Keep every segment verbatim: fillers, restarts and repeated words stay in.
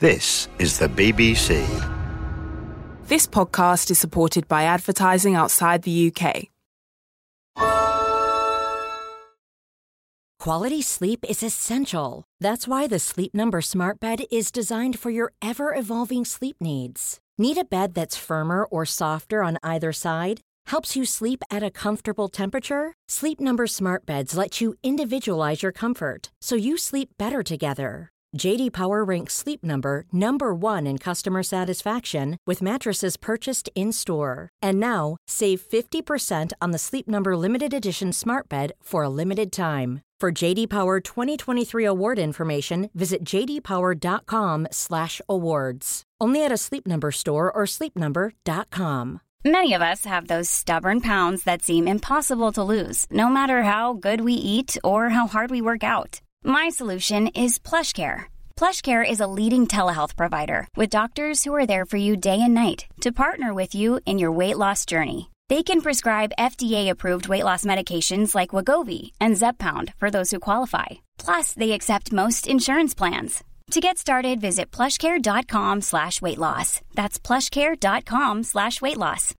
This is the B B C. This podcast is supported by advertising outside the U K. Quality sleep is essential. That's why the Sleep Number Smart Bed is designed for your ever-evolving sleep needs. Need a bed that's firmer or softer on either side? Helps you sleep at a comfortable temperature? Sleep Number Smart Beds let you individualize your comfort, so you sleep better together. J D Power ranks Sleep Number number one in customer satisfaction with mattresses purchased in-store. And now, save fifty percent on the Sleep Number Limited Edition Smart Bed for a limited time. For J D Power twenty twenty-three award information, visit jdpower.com slash awards. Only at a Sleep Number store or sleep number dot com. Many of us have those stubborn pounds that seem impossible to lose, no matter how good we eat or how hard we work out. My solution is PlushCare. PlushCare is a leading telehealth provider with doctors who are there for you day and night to partner with you in your weight loss journey. They can prescribe F D A-approved weight loss medications like Wegovy and Zepbound for those who qualify. Plus, they accept most insurance plans. To get started, visit plushcare.com slash weight loss. That's plushcare.com slash weight loss.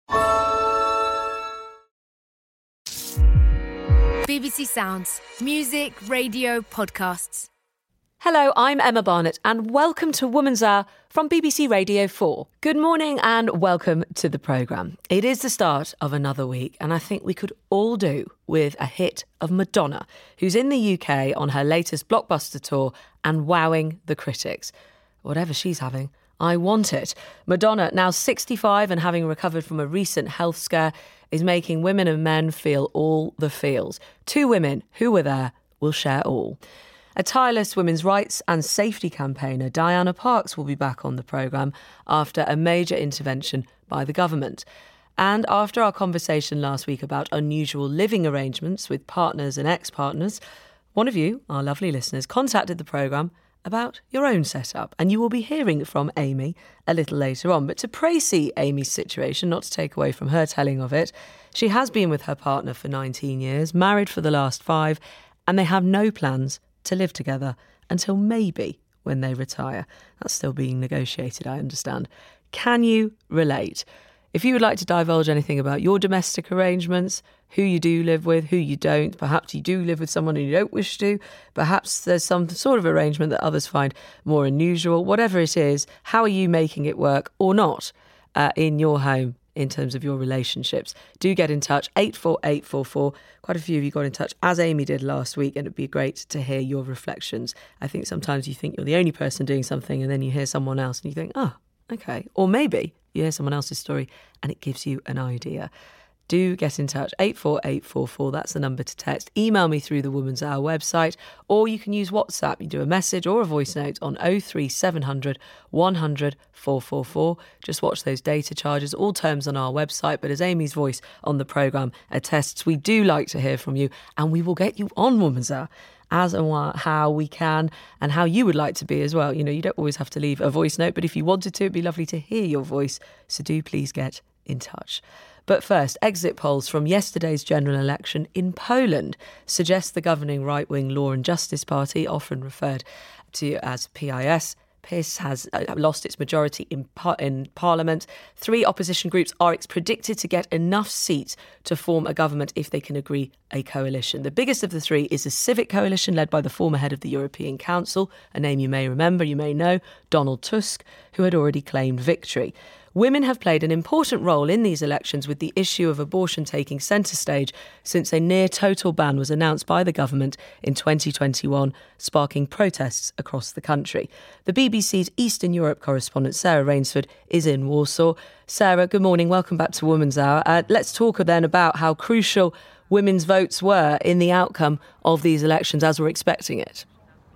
B B C Sounds. Music, radio, podcasts. Hello, I'm Emma Barnett and welcome to Woman's Hour from B B C Radio four. Good morning and welcome to the programme. It is the start of another week and I think we could all do with a hit of Madonna, who's in the U K on her latest blockbuster tour and wowing the critics. Whatever she's having, I want it. Madonna, now sixty-five and having recovered from a recent health scare, is making women and men feel all the feels. Two women who were there will share all. A tireless women's rights and safety campaigner, Diana Parks, will be back on the programme after a major intervention by the government. And after our conversation last week about unusual living arrangements with partners and ex-partners, one of you, our lovely listeners, contacted the programme about your own setup. And you will be hearing from Amy a little later on. But to précis Amy's situation, not to take away from her telling of it, she has been with her partner for nineteen years, married for the last five, and they have no plans to live together until maybe when they retire. That's still being negotiated, I understand. Can you relate? If you would like to divulge anything about your domestic arrangements, who you do live with, who you don't, perhaps you do live with someone who you don't wish to, perhaps there's some sort of arrangement that others find more unusual, whatever it is, how are you making it work or not uh, in your home in terms of your relationships? Do get in touch, eight four eight four four. Quite a few of you got in touch, as Amy did last week, and it'd be great to hear your reflections. I think sometimes you think you're the only person doing something and then you hear someone else and you think, oh, okay. Or maybe you hear someone else's story and it gives you an idea. Do get in touch, eight four eight four four, that's the number to text. Email me through the Woman's Hour website, or you can use WhatsApp. You do a message or a voice note on oh three seven hundred one hundred four four four. Just watch those data charges, all terms on our website. But as Amy's voice on the programme attests, we do like to hear from you, and we will get you on Woman's Hour as and how we can, and how you would like to be as well. You know, you don't always have to leave a voice note, but if you wanted to, it'd be lovely to hear your voice. So do please get in touch. But first, exit polls from yesterday's general election in Poland suggest the governing right-wing Law and Justice Party, often referred to as P I S, PiS, has lost its majority in, par- in Parliament. Three opposition groups are predicted to get enough seats to form a government if they can agree a coalition. The biggest of the three is a civic coalition led by the former head of the European Council, a name you may remember, you may know, Donald Tusk, who had already claimed victory. Women have played an important role in these elections, with the issue of abortion taking centre stage since a near-total ban was announced by the government in twenty twenty-one, sparking protests across the country. The B B C's Eastern Europe correspondent Sarah Rainsford is in Warsaw. Sarah, good morning. Welcome back to Woman's Hour. Uh, let's talk then about how crucial women's votes were in the outcome of these elections as we're expecting it.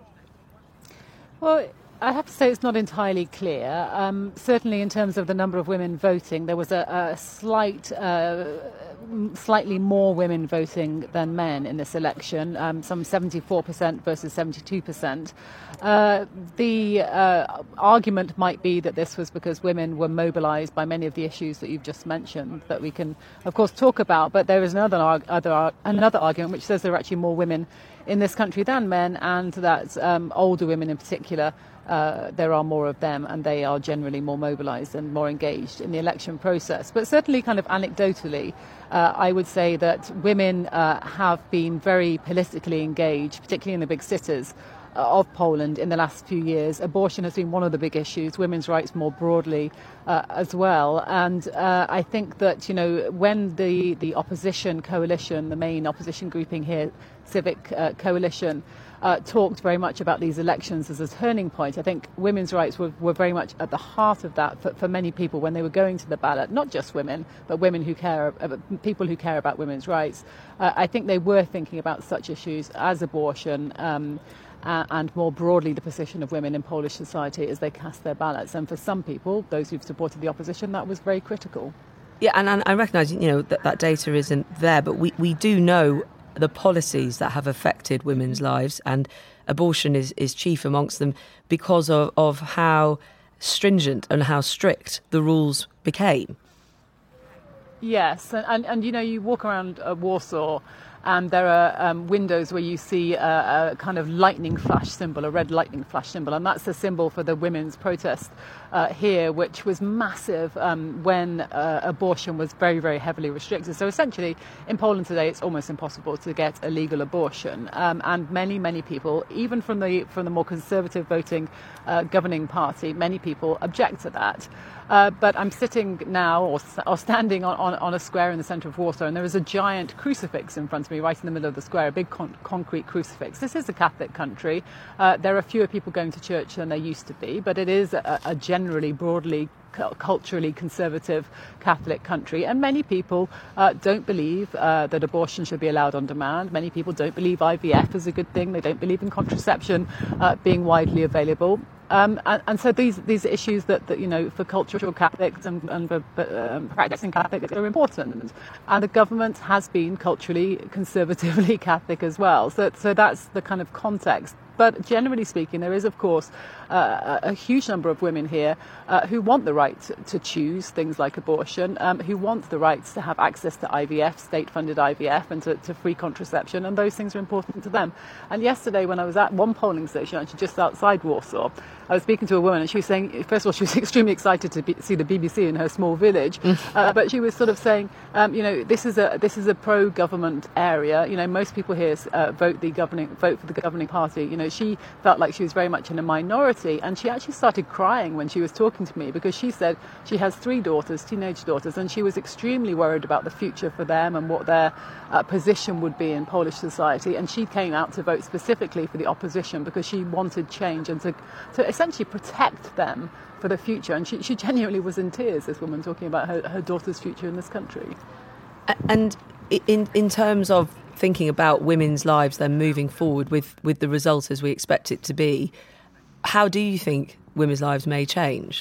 Well, I have to say it's not entirely clear. Um, certainly in terms of the number of women voting, there was a, a slight, uh, slightly more women voting than men in this election, um, some seventy-four percent versus seventy-two percent. Uh, the uh, argument might be that this was because women were mobilised by many of the issues that you've just mentioned that we can, of course, talk about. But there is another, other, another argument which says there are actually more women in this country than men, and that um, older women in particular uh, there are more of them, and they are generally more mobilised and more engaged in the election process. But certainly, kind of anecdotally, uh, I would say that women uh, have been very politically engaged, particularly in the big cities of Poland in the last few years. Abortion has been one of the big issues, women's rights more broadly uh, as well. And uh, I think that, you know, when the, the opposition coalition, the main opposition grouping here, Civic uh, Coalition, uh, talked very much about these elections as a turning point, I think women's rights were, were very much at the heart of that for, for many people when they were going to the ballot, not just women, but women who care, uh, people who care about women's rights. Uh, I think they were thinking about such issues as abortion, um, Uh, and more broadly the position of women in Polish society as they cast their ballots. And for some people, those who've supported the opposition, that was very critical. Yeah, and, and I recognise, you know, that that data isn't there, but we, we do know the policies that have affected women's lives, and abortion is, is chief amongst them because of, of how stringent and how strict the rules became. Yes, and, and, and you know, you walk around uh, Warsaw, and there are um, windows where you see a, a kind of lightning flash symbol, a red lightning flash symbol, and that's a symbol for the women's protest uh, here, which was massive um, when uh, abortion was very, very heavily restricted. So essentially, in Poland today, it's almost impossible to get a legal abortion, um, and many, many people, even from the from the more conservative voting uh, governing party, many people object to that. Uh, but I'm sitting now, or, or standing on, on, on a square in the centre of Warsaw, and there is a giant crucifix in front of me, right in the middle of the square, a big con- concrete crucifix. This is a Catholic country. Uh, there are fewer people going to church than there used to be, but it is a, a generally, broadly, cu- culturally conservative Catholic country. And many people uh, don't believe uh, that abortion should be allowed on demand. Many people don't believe I V F is a good thing. They don't believe in contraception uh, being widely available. Um, and, and so these these issues that, that you know, for cultural Catholics and, and for um, practicing Catholics are important, and the government has been culturally conservatively Catholic as well. So so that's the kind of context. But generally speaking, there is, of course, uh, a huge number of women here uh, who want the right to, to choose things like abortion, um, who want the rights to have access to I V F, state-funded I V F, and to, to free contraception, and those things are important to them. And yesterday, when I was at one polling station, actually just outside Warsaw, I was speaking to a woman, and she was saying, first of all, she was extremely excited to be, see the B B C in her small village, uh, but she was sort of saying, um, you know, this is a this is a pro-government area. You know, most people here uh, vote the governing vote for the governing party. You know, she felt like she was very much in a minority, and she actually started crying when she was talking to me, because she said she has three daughters, teenage daughters, and she was extremely worried about the future for them and what their uh, position would be in Polish society. And she came out to vote specifically for the opposition because she wanted change and to, to essentially protect them for the future. And she, she genuinely was in tears, this woman, talking about her, her daughter's future in this country. And in in terms of thinking about women's lives then moving forward with, with the result as we expect it to be, how do you think women's lives may change?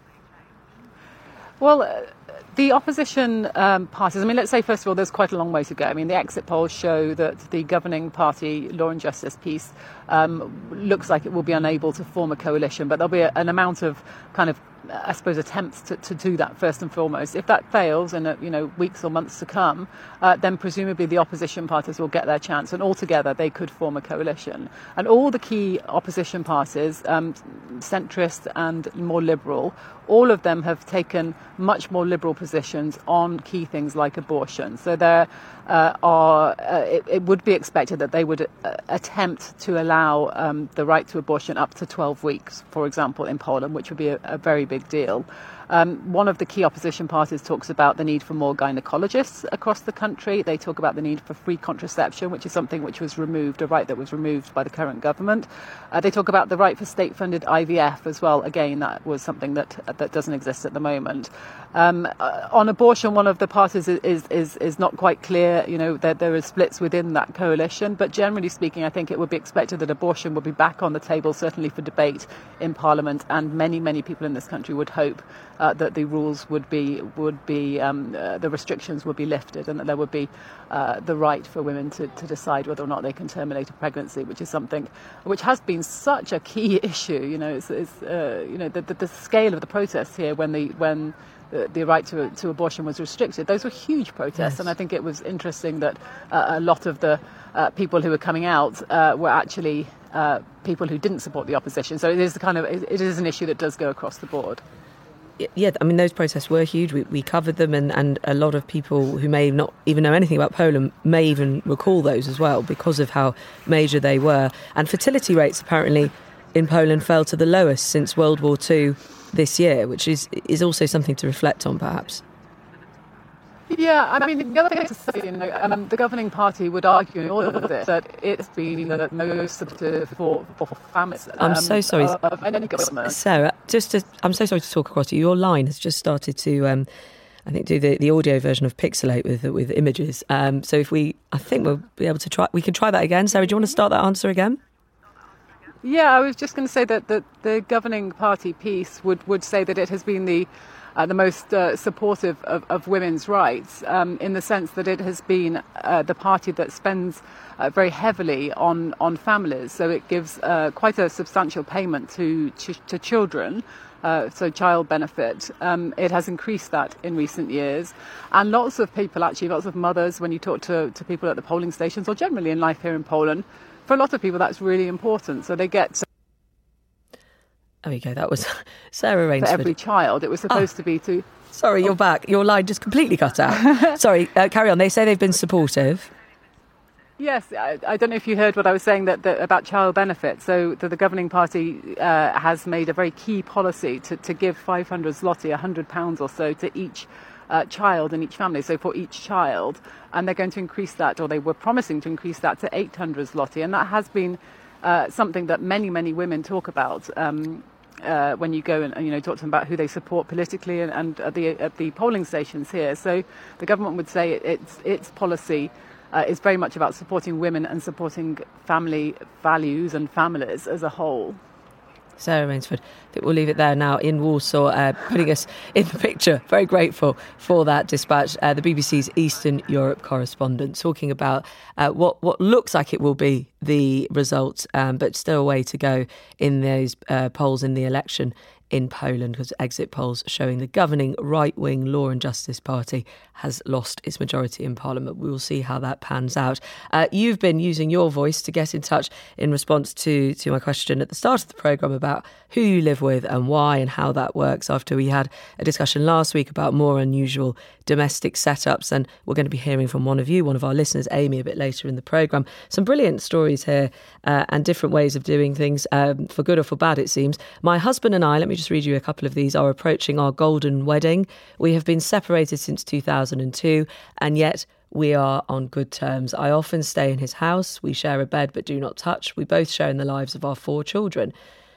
Well, uh, the opposition um, parties, I mean, let's say, first of all, there's quite a long way to go. I mean, the exit polls show that the governing party, Law and Justice Peace, um, looks like it will be unable to form a coalition, but there'll be a, an amount of kind of, I suppose, attempts to, to do that first and foremost. If that fails in, a, you know, weeks or months to come, uh, then presumably the opposition parties will get their chance, and altogether they could form a coalition. And all the key opposition parties, um, centrist and more liberal, all of them have taken much more liberal positions on key things like abortion. So there uh, are, uh, it, it would be expected that they would uh, attempt to allow um, the right to abortion up to twelve weeks, for example, in Poland, which would be a, a very big deal. Um, one of the key opposition parties talks about the need for more gynecologists across the country. They talk about the need for free contraception, which is something which was removed, a right that was removed by the current government. Uh, they talk about the right for state-funded I V F as well. Again, that was something that that doesn't exist at the moment. Um, uh, on abortion, one of the parties is is is not quite clear. You know, there there are splits within that coalition, but generally speaking, I think it would be expected that abortion would be back on the table, certainly for debate in Parliament, and many many people in this country would hope Uh, that the rules would be would be um, uh, the restrictions would be lifted, and that there would be uh, the right for women to, to decide whether or not they can terminate a pregnancy, which is something which has been such a key issue. You know, it's, it's uh, you know the, the, the scale of the protests here when the when the, the right to to abortion was restricted. Those were huge protests, yes. And I think it was interesting that uh, a lot of the uh, people who were coming out uh, were actually uh, people who didn't support the opposition. So it is the kind of it is an issue that does go across the board. Yeah, I mean, those protests were huge. We, we covered them, and, and a lot of people who may not even know anything about Poland may even recall those as well because of how major they were. And fertility rates apparently in Poland fell to the lowest since World War Two this year, which is is also something to reflect on, perhaps. Yeah, I mean, the other thing to say, you know, um, the governing party would argue in all of this that it's been the most supportive for, for families. Um, I'm so sorry, of any government. Sarah. Just, to, I'm so sorry to talk across you. Your line has just started to, um, I think, do the, the audio version of Pixelate with with images. Um, so if we, I think we'll be able to try. We can try that again. Sarah, do you want to start that answer again? Yeah, I was just going to say that the, the governing party piece would, would say that it has been the Uh, the most uh, supportive of, of women's rights um, in the sense that it has been uh, the party that spends uh, very heavily on, on families. So it gives uh, quite a substantial payment to, to, to children, uh, so child benefit. Um, it has increased that in recent years. And lots of people, actually, lots of mothers, when you talk to, to people at the polling stations or generally in life here in Poland, for a lot of people that's really important. So they get... There we go. That was Sarah Rainsford. For every child. It was supposed oh, to be to... Sorry, you're back. Your line just completely cut out. Sorry, uh, carry on. They say they've been supportive. Yes, I, I don't know if you heard what I was saying that, that about child benefit. So the, the governing party uh, has made a very key policy to, to give five hundred zloty, one hundred pounds or so, to each uh, child in each family. So for each child. And they're going to increase that, or they were promising to increase that to eight hundred zloty. And that has been... Uh, something that many, many women talk about um, uh, when you go and, you know, talk to them about who they support politically and, and at the at the polling stations here. So the government would say it, its its policy uh, is very much about supporting women and supporting family values and families as a whole. Sarah Rainsford, I think we'll leave it there now in Warsaw, uh, putting us in the picture. Very grateful for that dispatch. Uh, the B B C's Eastern Europe correspondent talking about uh, what, what looks like it will be the result, um, but still a way to go in those uh, polls in the election in Poland, because exit polls showing the governing right-wing Law and Justice Party has lost its majority in Parliament. We will see how that pans out. Uh, you've been using your voice to get in touch in response to, to my question at the start of the programme about who you live with and why and how that works, after we had a discussion last week about more unusual domestic setups. And we're going to be hearing from one of you, one of our listeners, Amy, a bit later in the programme. Some brilliant stories here uh, and different ways of doing things, um, for good or for bad, it seems. My husband and I, let me just read you a couple of these, are approaching our golden wedding. We have been separated since two thousand two, and yet we are on good terms. I often stay in his house. We share a bed but do not touch. We both share in the lives of our four children.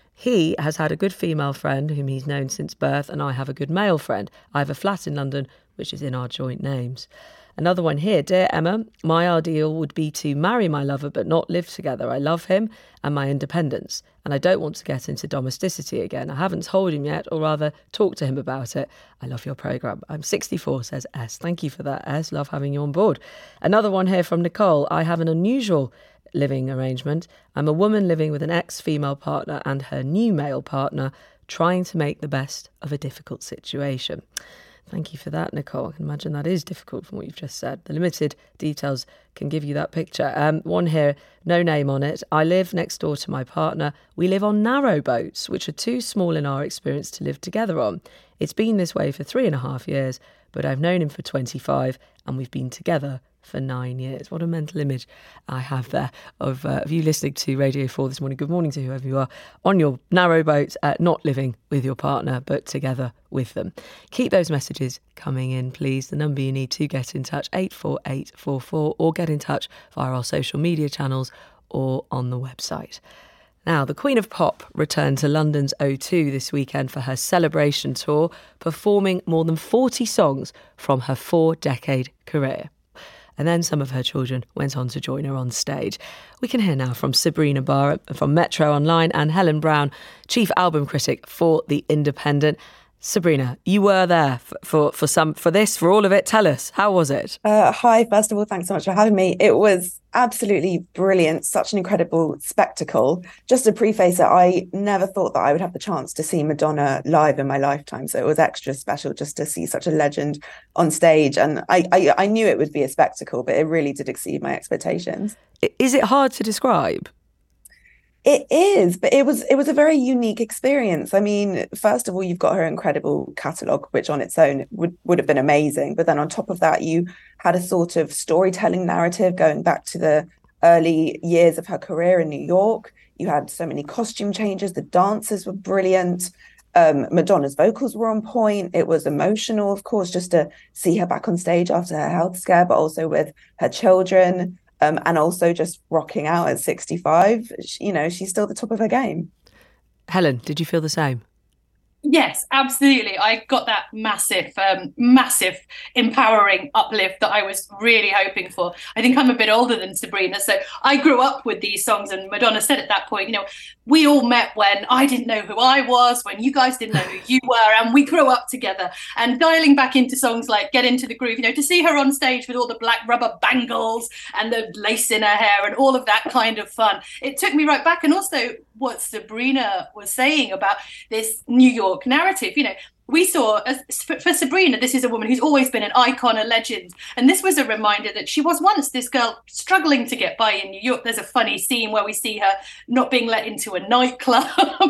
He has had a good female friend whom he's known since birth, and I have a good male friend. I have a flat in London, which is in our joint names. Another one here. Dear Emma, my ideal would be to marry my lover but not live together. I love him and my independence, and I don't want to get into domesticity again. I haven't told him yet, or rather talked to him about it. I love your programme. I'm sixty-four, says S. Thank you for that, S. Love having you on board. Another one here from Nicole. I have an unusual living arrangement. I'm a woman living with an ex-female partner and her new male partner, trying to make the best of a difficult situation. Thank you for that, Nicole. I can imagine that is difficult from what you've just said. The limited details can give you that picture. Um, one here, no name on it. I live next door to my partner. We live on narrow boats, which are too small in our experience to live together on. It's been this way for three and a half years, but I've known him for twenty-five and we've been together for nine years. What a mental image I have there of, uh, of you listening to Radio four this morning. Good morning to whoever you are on your narrow boat, uh, not living with your partner, but together with them. Keep those messages coming in, please. The number you need to get in touch, eight four eight four four, or get in touch via our social media channels or on the website. Now, the Queen of Pop returned to London's O two this weekend for her celebration tour, performing more than forty songs from her four-decade career. And then some of her children went on to join her on stage. We can hear now from Sabrina Barrett from Metro Online and Helen Brown, chief album critic for The Independent. Sabrina, you were there for, for, for some for this, for all of it. Tell us, how was it? Uh, hi, first of all, thanks so much for having me. It was absolutely brilliant, such an incredible spectacle. Just to preface it, I never thought that I would have the chance to see Madonna live in my lifetime, so it was extra special just to see such a legend on stage. And I, I, I knew it would be a spectacle, but it really did exceed my expectations. Is it hard to describe? It is, but it was it was a very unique experience. I mean, first of all, you've got her incredible catalogue, which on its own would, would have been amazing. But then on top of that, you had a sort of storytelling narrative going back to the early years of her career in New York. You had so many costume changes. The dancers were brilliant. Um, Madonna's vocals were on point. It was emotional, of course, just to see her back on stage after her health scare, but also with her children. Um, and also just rocking out at sixty-five. You know, she's still at the top of her game. Helen, did you feel the same? Yes, absolutely. I got that massive, um, massive empowering uplift that I was really hoping for. I think I'm a bit older than Sabrina, so I grew up with these songs, and Madonna said at that point, you know, we all met when I didn't know who I was, when you guys didn't know who you were, and we grew up together. And dialing back into songs like Get Into the Groove, you know, to see her on stage with all the black rubber bangles and the lace in her hair and all of that kind of fun, it took me right back. And also what Sabrina was saying about this New York narrative, you know, we saw, for Sabrina, this is a woman who's always been an icon, a legend. And this was a reminder that she was once this girl struggling to get by in New York. There's a funny scene where we see her not being let into a nightclub.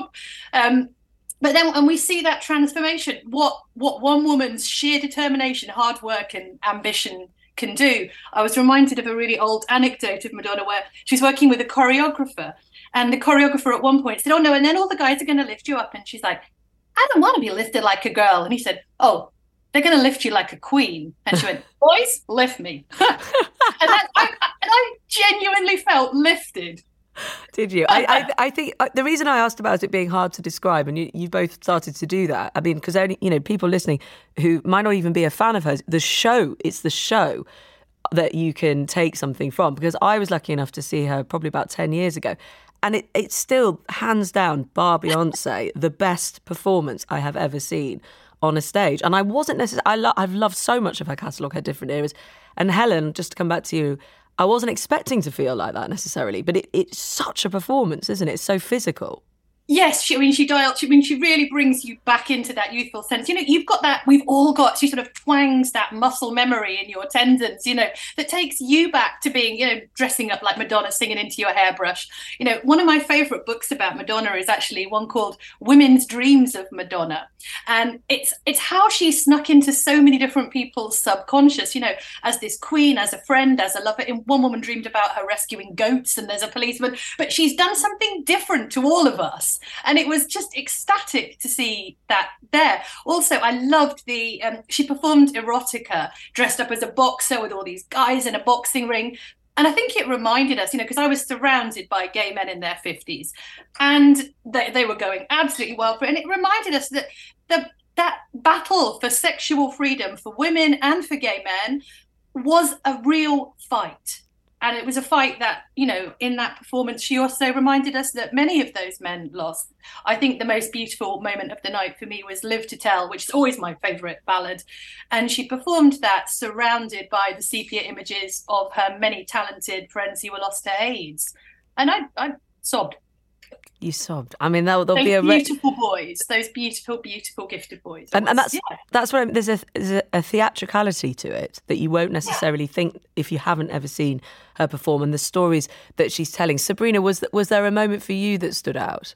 um, but then, and we see that transformation, what, what one woman's sheer determination, hard work and ambition can do. I was reminded of a really old anecdote of Madonna where she was working with a choreographer. And the choreographer at one point said, oh, no, and then all the guys are going to lift you up. And she's like, I don't want to be lifted like a girl. And he said, oh, they're going to lift you like a queen. And she went, boys, lift me. and, that, I, and I genuinely felt lifted. Did you? I, I, I think uh, the reason I asked about it being hard to describe, and you, you both started to do that, I mean, because only, you know, people listening who might not even be a fan of hers, the show, it's the show that you can take something from. Because I was lucky enough to see her probably about ten years ago. And it, it's still, hands down, bar Beyonce, the best performance I have ever seen on a stage. And I wasn't necessarily, I lo- I've loved so much of her catalogue, her different eras. And Helen, just to come back to you, I wasn't expecting to feel like that necessarily, but it, it's such a performance, isn't it? It's so physical. Yes, she, I mean, she dialed, she, I mean, she really brings you back into that youthful sense. You know, you've got that, we've all got, she sort of twangs that muscle memory in your tendons, you know, that takes you back to being, you know, dressing up like Madonna, singing into your hairbrush. You know, one of my favourite books about Madonna is actually one called Women's Dreams of Madonna. And it's it's how she snuck into so many different people's subconscious, you know, as this queen, as a friend, as a lover. And one woman dreamed about her rescuing goats and there's a policeman, but she's done something different to all of us. And it was just ecstatic to see that there. Also, I loved the, um, she performed erotica, dressed up as a boxer with all these guys in a boxing ring. And I think it reminded us, you know, because I was surrounded by gay men in their fifties and they, they were going absolutely wild for it. And it reminded us that the, that battle for sexual freedom for women and for gay men was a real fight. And it was a fight that, you know, in that performance, she also reminded us that many of those men lost. I think the most beautiful moment of the night for me was Live to Tell, which is always my favourite ballad. And she performed that surrounded by the sepia images of her many talented friends who were lost to AIDS. And I, I sobbed. You sobbed. I mean, there'll, there'll those be a beautiful boys, those beautiful, beautiful, gifted boys. And, was, and that's yeah. that's what I mean. There's a, there's a, a theatricality to it that you won't necessarily yeah. think if you haven't ever seen her perform, and the stories that she's telling. Sabrina, was was there a moment for you that stood out?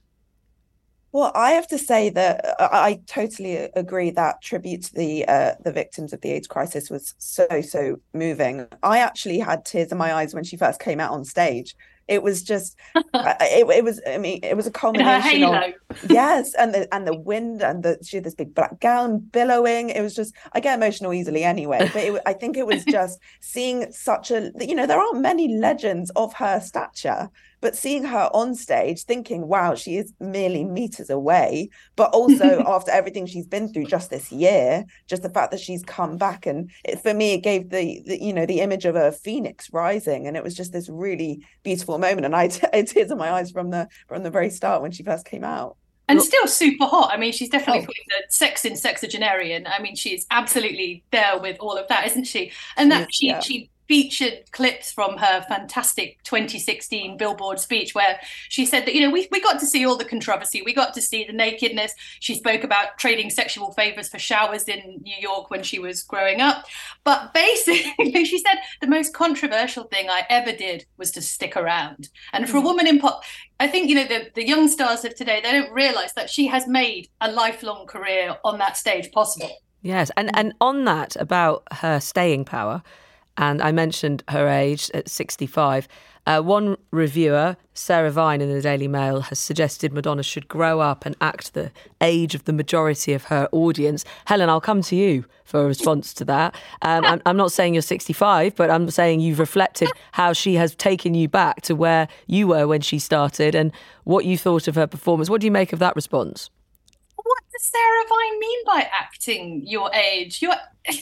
Well, I have to say that I totally agree that tribute to the uh, the victims of the AIDS crisis was so, so moving. I actually had tears in my eyes when she first came out on stage. It was just, it, it was, I mean, it was a culmination of, yes, and the and the wind and the, she had this big black gown billowing. It was just, I get emotional easily anyway, but it, I think it was just seeing such a, you know, there aren't many legends of her stature, but seeing her on stage thinking, wow, she is merely meters away, but also after everything she's been through just this year, just the fact that she's come back. And it, for me, it gave the, the, you know, the image of a phoenix rising. And it was just this really beautiful moment. And I had tears in my eyes from the, from the very start when she first came out. And still super hot. I mean, she's definitely oh. putting the sex in sexagenarian. I mean, she's absolutely there with all of that, isn't she? And that she, yeah. she featured clips from her fantastic twenty sixteen Billboard speech where she said that, you know, we, we got to see all the controversy. We got to see the nakedness. She spoke about trading sexual favors for showers in New York when she was growing up. But basically, she said the most controversial thing I ever did was to stick around. And for a woman in pop, I think, you know, the, the young stars of today, they don't realize that she has made a lifelong career on that stage possible. Yes. And, and on that, about her staying power, and I mentioned her age at sixty-five, uh, one reviewer, Sarah Vine in the Daily Mail, has suggested Madonna should grow up and act the age of the majority of her audience. Helen, I'll come to you for a response to that. Um, I'm, I'm not saying you're sixty-five, but I'm saying you've reflected how she has taken you back to where you were when she started and what you thought of her performance. What do you make of that response? What does Sarah Vine mean by acting your age? You're...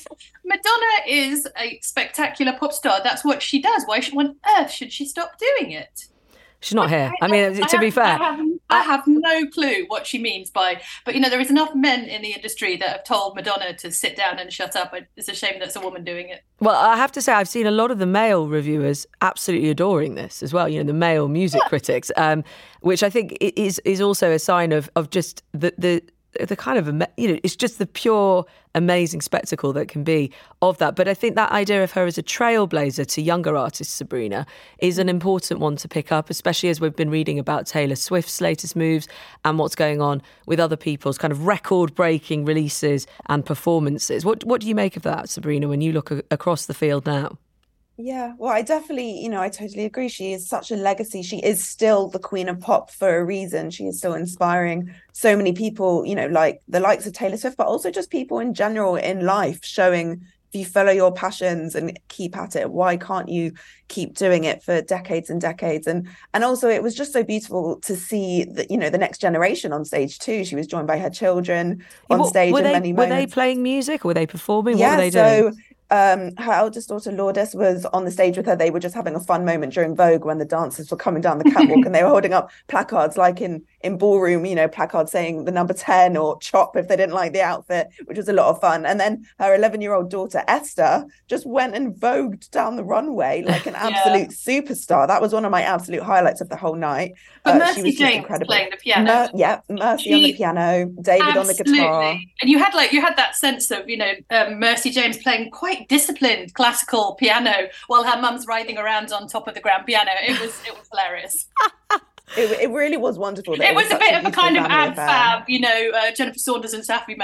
Madonna is a spectacular pop star. That's what she does. Why should, on earth should she stop doing it? She's not here. I, I mean, I to have, be fair. I have, I have no clue what she means by, but, you know, there is enough men in the industry that have told Madonna to sit down and shut up. It's a shame that's a woman doing it. Well, I have to say, I've seen a lot of the male reviewers absolutely adoring this as well, you know, the male music yeah. critics, um, which I think is is also a sign of, of just the, the the kind of, you know, it's just the pure amazing spectacle that can be of that. But I think that idea of her as a trailblazer to younger artists, Sabrina, is an important one to pick up, especially as we've been reading about Taylor Swift's latest moves and what's going on with other people's kind of record-breaking releases and performances. What what do you make of that, Sabrina, when you look a- across the field now? Yeah, well, I definitely, you know, I totally agree. She is such a legacy. She is still the queen of pop for a reason. She is still inspiring so many people, you know, like the likes of Taylor Swift, but also just people in general in life, showing if you follow your passions and keep at it, why can't you keep doing it for decades and decades? And and also it was just so beautiful to see that, you know, the next generation on stage too. She was joined by her children on what, stage in they, many were moments. Were they playing music or were they performing? Yeah, what were they so, doing? Um, her eldest daughter Lourdes was on the stage with her. They were just having a fun moment during Vogue when the dancers were coming down the catwalk and they were holding up placards like in in ballroom, you know, placards saying the number ten or chop if they didn't like the outfit, which was a lot of fun. And then her eleven-year-old daughter Esther just went and vogued down the runway like an absolute yeah. superstar. That was one of my absolute highlights of the whole night. But uh, Mercy she was James incredible. playing the piano. Mer- yeah, Mercy she, on the piano, David on the guitar. And you had like you had that sense of, you know, um, Mercy James playing quite disciplined classical piano while her mum's writhing around on top of the grand piano. It was it was hilarious. It, it really was wonderful. It, it was, was a bit a of a kind of ab affair. fab, you know, uh, Jennifer Saunders and Safi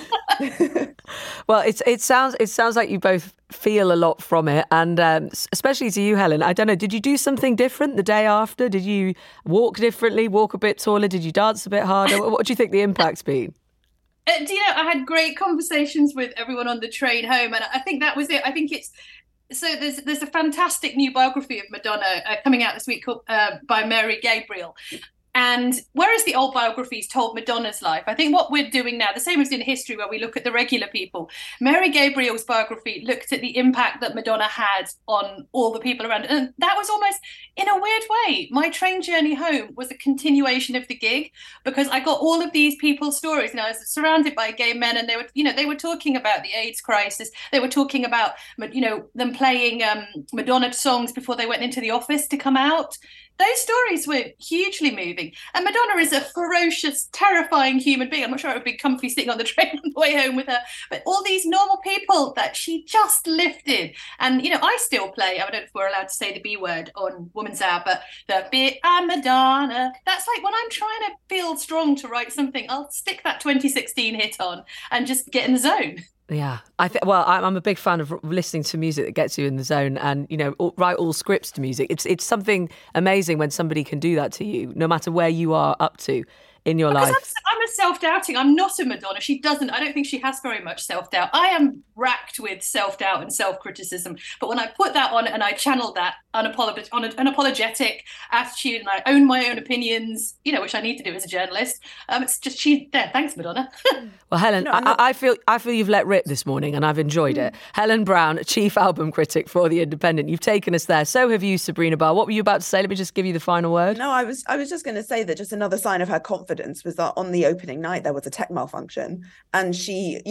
moment. Well, it's it sounds it sounds like you both feel a lot from it, and um, especially to you, Helen. I don't know. Did you do something different the day after? Did you walk differently? Walk a bit taller? Did you dance a bit harder? What, what do you think the impact's been? Uh, do you know, I had great conversations with everyone on the train home, and I think that was it. I think it's so there's there's a fantastic new biography of Madonna uh, coming out this week called, uh, by Mary Gabriel. And whereas the old biographies told Madonna's life, I think what we're doing now, the same as in history where we look at the regular people, Mary Gabriel's biography looked at the impact that Madonna had on all the people around. And that was almost, in a weird way, my train journey home was a continuation of the gig, because I got all of these people's stories. You know, I was surrounded by gay men, and they were, you know, they were talking about the AIDS crisis. They were talking about, you know, them playing um, Madonna songs before they went into the office to come out. Those stories were hugely moving. And Madonna is a ferocious, terrifying human being. I'm not sure I would be comfy sitting on the train on the way home with her. But all these normal people that she just lifted. And, you know, I still play, I don't know if we're allowed to say the B word on Woman's Hour, but the bit I'm Madonna. That's like when I'm trying to feel strong to write something, I'll stick that twenty sixteen hit on and just get in the zone. Yeah, I think. Well, I'm a big fan of listening to music that gets you in the zone, and you know, all, write all scripts to music. It's it's something amazing when somebody can do that to you, no matter where you are up to in your because life. I'm, I'm a self-doubting. I'm not a Madonna. She doesn't. I don't think she has very much self-doubt. I am racked with self-doubt and self-criticism. But when I put that on and I channel that unapolog- on an unapologetic attitude, and I own my own opinions, you know, which I need to do as a journalist, um, it's just she. There, thanks, Madonna. Well, Helen, no, I, I feel I feel you've let rip this morning, and I've enjoyed mm. it. Helen Brown, chief album critic for The Independent. You've taken us there. So have you, Sabrina Barr. What were you about to say? Let me just give you the final word. No, I was I was just going to say that just another sign of her confidence was that on the opening night there was a tech malfunction, and she, you know,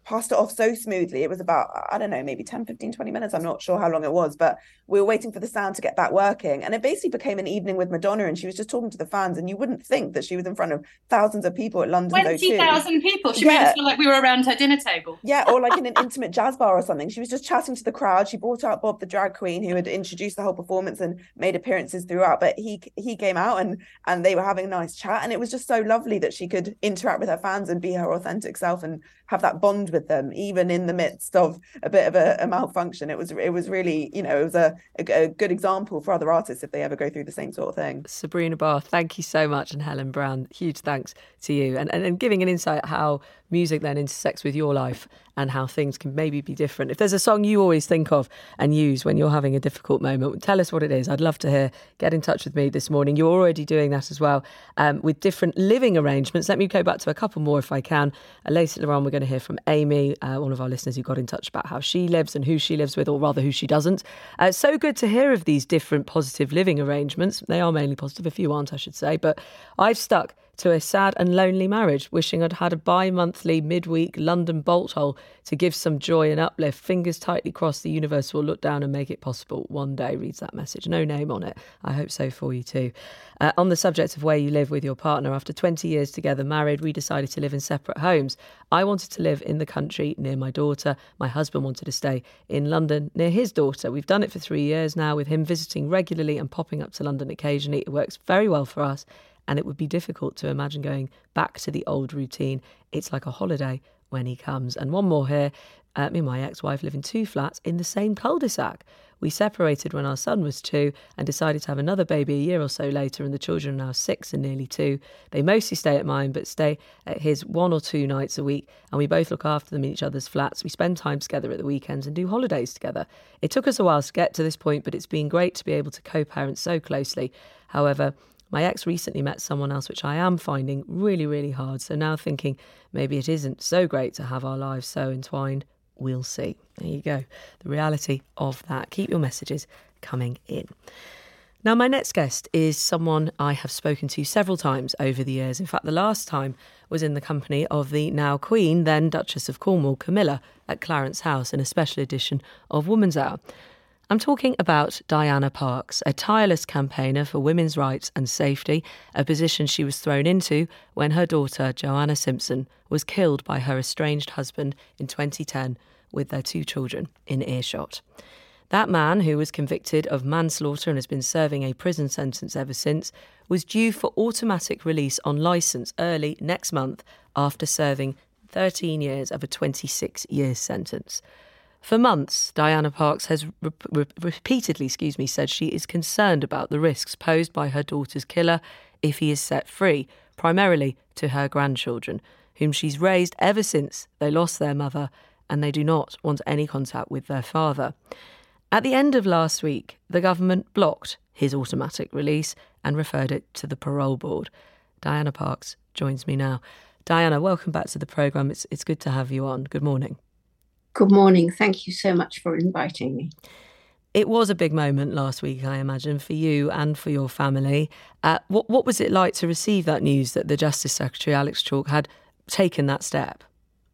passed it off so smoothly. It was about, I don't know, maybe ten, fifteen, twenty minutes. I'm not sure how long it was, but we were waiting for the sound to get that working. And it basically became an evening with Madonna, and she was just talking to the fans, and you wouldn't think that she was in front of thousands of people at London's O two. twenty thousand people. She yeah. made us feel like we were around her dinner table. Yeah, or like in an intimate jazz bar or something. She was just chatting to the crowd. She brought out Bob the drag queen, who had introduced the whole performance and made appearances throughout. But he he came out and and they were having a nice chat. And it was just so lovely that she could interact with her fans and be her authentic self and have that bond with them, even in the midst of a bit of a, a malfunction. It was it was really, you know, it was a, a, a good example for other artists if they ever go through the same sort of thing. Sabrina Barr, thank you so much. And Helen Brown, huge thanks to you. And, and, and giving an insight how music then intersects with your life and how things can maybe be different. If there's a song you always think of and use when you're having a difficult moment, tell us what it is. I'd love to hear. Get in touch with me this morning. You're already doing that as well um, with different living arrangements. Let me go back to a couple more if I can. Uh, later on, we're going to hear from Amy, uh, one of our listeners who got in touch about how she lives and who she lives with, or rather who she doesn't. Uh, so good to hear of these different positive living arrangements. They are mainly positive, a few aren't, I should say. But I've stuck to a sad and lonely marriage, wishing I'd had a bi-monthly midweek London bolt hole to give some joy and uplift. Fingers tightly crossed the universe will look down and make it possible one day, reads that message. No name on it. I hope so for you too. Uh, on the subject of where you live with your partner, after twenty years together married, we decided to live in separate homes. I wanted to live in the country near my daughter. My husband wanted to stay in London near his daughter. We've done it for three years now, with him visiting regularly and popping up to London occasionally. It works very well for us. And it would be difficult to imagine going back to the old routine. It's like a holiday when he comes. And one more here. Uh, me and my ex-wife live in two flats in the same cul-de-sac. We separated when our son was two and decided to have another baby a year or so later, and the children are now six and nearly two. They mostly stay at mine, but stay at his one or two nights a week, and we both look after them in each other's flats. We spend time together at the weekends and do holidays together. It took us a while to get to this point, but it's been great to be able to co-parent so closely. However, my ex recently met someone else, which I am finding really, really hard. So now thinking maybe it isn't so great to have our lives so entwined. We'll see. There you go. The reality of that. Keep your messages coming in. Now, my next guest is someone I have spoken to several times over the years. In fact, the last time was in the company of the now Queen, then Duchess of Cornwall, Camilla, at Clarence House in a special edition of Woman's Hour. I'm talking about Diana Parks, a tireless campaigner for women's rights and safety, a position she was thrown into when her daughter, Joanna Simpson, was killed by her estranged husband in twenty ten with their two children in earshot. That man, who was convicted of manslaughter and has been serving a prison sentence ever since, was due for automatic release on licence early next month after serving thirteen years of a twenty-six year sentence. For months, Diana Parks has re- re- repeatedly excuse me, said she is concerned about the risks posed by her daughter's killer if he is set free, primarily to her grandchildren, whom she's raised ever since they lost their mother, and they do not want any contact with their father. At the end of last week, the government blocked his automatic release and referred it to the parole board. Diana Parks joins me now. Diana, welcome back to the programme. It's, it's good to have you on. Good morning. Good morning. Thank you so much for inviting me. It was a big moment last week, I imagine, for you and for your family. Uh, what, what was it like to receive that news that the Justice Secretary, Alex Chalk, had taken that step?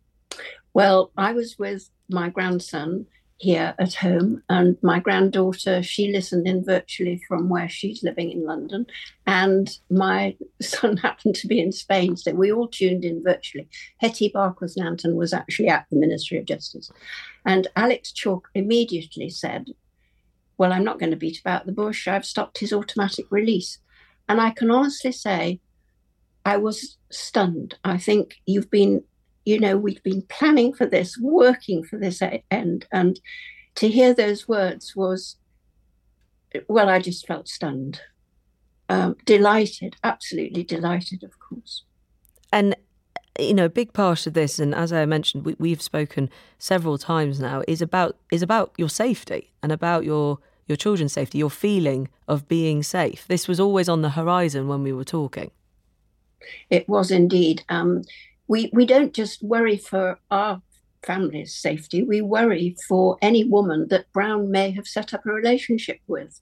Well, I was with my grandson here at home, and my granddaughter, she listened in virtually from where she's living in London, and my son happened to be in Spain, so we all tuned in virtually. Hetty Barkers-Nanton was actually at the Ministry of Justice, and Alex Chalk immediately said, well, I'm not going to beat about the bush, I've stopped his automatic release. And I can honestly say I was stunned. I think you've been You know, we've been planning for this, working for this end. And to hear those words was, well, I just felt stunned. Um, delighted, absolutely delighted, of course. And, you know, a big part of this, and as I mentioned, we, we've spoken several times now, is about is about your safety and about your, your children's safety, your feeling of being safe. This was always on the horizon when we were talking. It was indeed. Um, We we don't just worry for our family's safety, we worry for any woman that Brown may have set up a relationship with.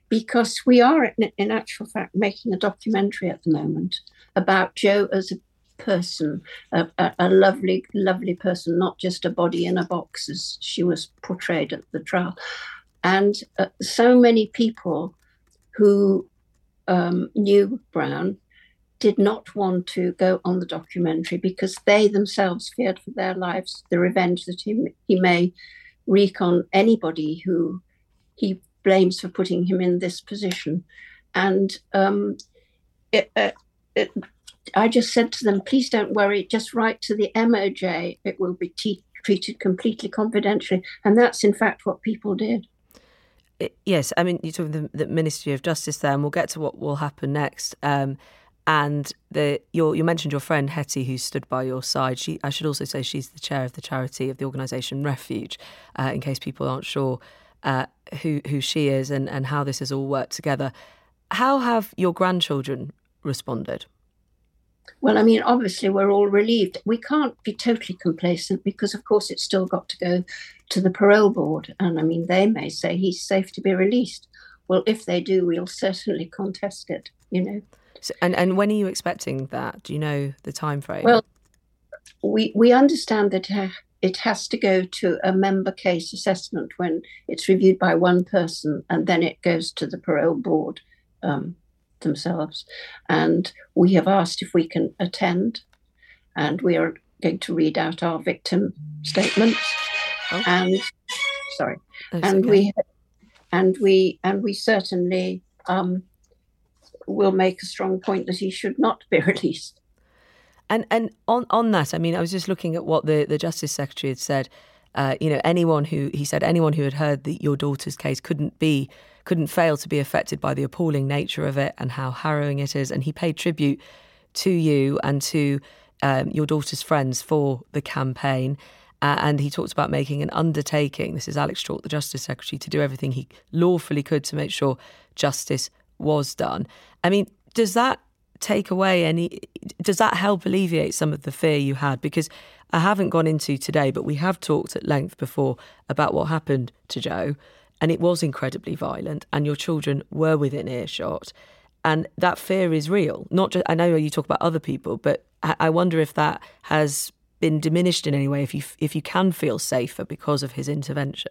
Because we are, in, in actual fact, making a documentary at the moment about Jo as a person, a, a, a lovely, lovely person, not just a body in a box as she was portrayed at the trial. And uh, so many people who um, knew Brown did not want to go on the documentary because they themselves feared for their lives, the revenge that he, he may wreak on anybody who he blames for putting him in this position. And um, it, uh, it, I just said to them, please don't worry, just write to the M O J. It will be te- treated completely confidentially. And that's in fact what people did. Yes, I mean, you're talking the, the Ministry of Justice there, and we'll get to what will happen next. Um, and the your, you mentioned your friend Hetty, who stood by your side. She, I should also say, she's the chair of the charity of the organisation Refuge, uh, in case people aren't sure uh, who who she is and, and how this has all worked together. How have your grandchildren responded? Well, I mean, obviously, we're all relieved. We can't be totally complacent because, of course, it's still got to go to the parole board. And I mean, they may say he's safe to be released. Well, if they do, we'll certainly contest it, you know. So, and, and when are you expecting that? Do you know the time frame? Well, we, we understand that uh, it has to go to a member case assessment when it's reviewed by one person, and then it goes to the parole board um themselves. And we have asked if we can attend, and we are going to read out our victim statements. Oh. And sorry, That's and okay. we and we and we certainly um, will make a strong point that he should not be released. And and on, on that, I mean, I was just looking at what the, the Justice Secretary had said. Uh, you know, anyone who he said anyone who had heard the, your daughter's case couldn't be couldn't fail to be affected by the appalling nature of it and how harrowing it is. And he paid tribute to you and to um, your daughter's friends for the campaign. Uh, and he talked about making an undertaking. This is Alex Chalk, the Justice Secretary, to do everything he lawfully could to make sure justice was done. I mean, does that take away any, does that help alleviate some of the fear you had? Because I haven't gone into today, but we have talked at length before about what happened to Joe, and it was incredibly violent, and your children were within earshot, and that fear is real. Not just, I know you talk about other people, but I, I wonder if that has been diminished in any way, if you if you can feel safer because of his intervention.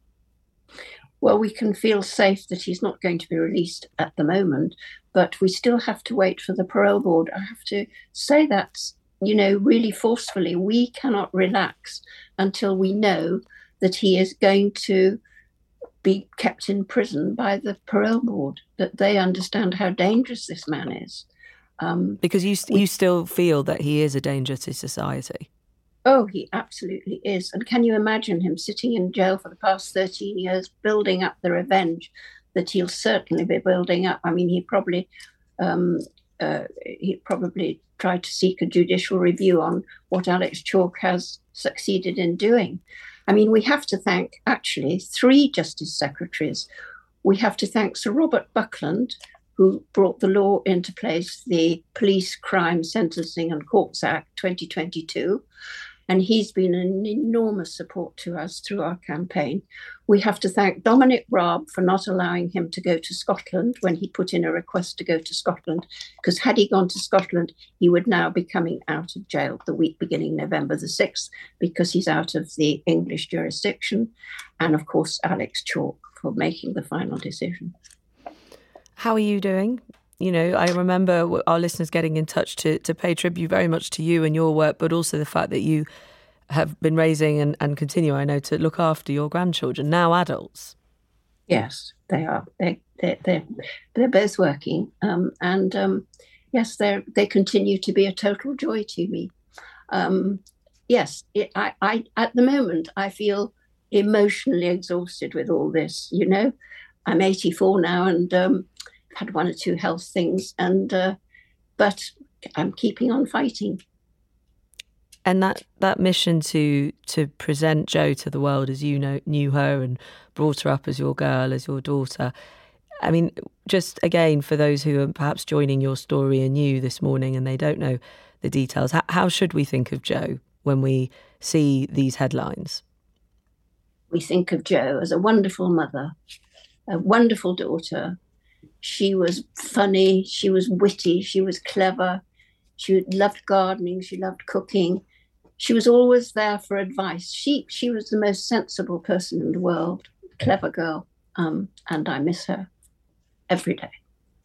Well, we can feel safe that he's not going to be released at the moment, but we still have to wait for the parole board. I have to say that, you know, really forcefully, we cannot relax until we know that he is going to be kept in prison by the parole board, that they understand how dangerous this man is. Um, because you you still feel that he is a danger to society. Oh, he absolutely is. And can you imagine him sitting in jail for the past thirteen years, building up the revenge that he'll certainly be building up? I mean, he probably um, uh, he probably tried to seek a judicial review on what Alex Chalk has succeeded in doing. I mean, we have to thank actually three Justice Secretaries. We have to thank Sir Robert Buckland, who brought the law into place, the Police Crime Sentencing and Courts Act twenty twenty-two. And he's been an enormous support to us through our campaign. We have to thank Dominic Raab for not allowing him to go to Scotland when he put in a request to go to Scotland, because had he gone to Scotland, he would now be coming out of jail the week beginning November the sixth, because he's out of the English jurisdiction. And of course, Alex Chalk for making the final decision. How are you doing? You know, I remember our listeners getting in touch to, to pay tribute very much to you and your work, but also the fact that you have been raising and, and continue, I know, to look after your grandchildren, now adults. Yes, they are. They, they, they're, they're both working. Um, and um, yes, they they continue to be a total joy to me. Um, yes, it, I, I at the moment, I feel emotionally exhausted with all this, you know. I'm eighty-four now and um, had one or two health things, and uh, but I'm keeping on fighting. And that, that mission to to present Jo to the world as you know knew her and brought her up as your girl, as your daughter. I mean, just again, for those who are perhaps joining your story anew this morning and they don't know the details, how, how should we think of Jo when we see these headlines? We think of Jo as a wonderful mother, a wonderful daughter. She was funny, she was witty, she was clever, She loved gardening. She loved cooking. She was always there for advice. She she was the most sensible person in the world, clever girl, um, and I miss her every day.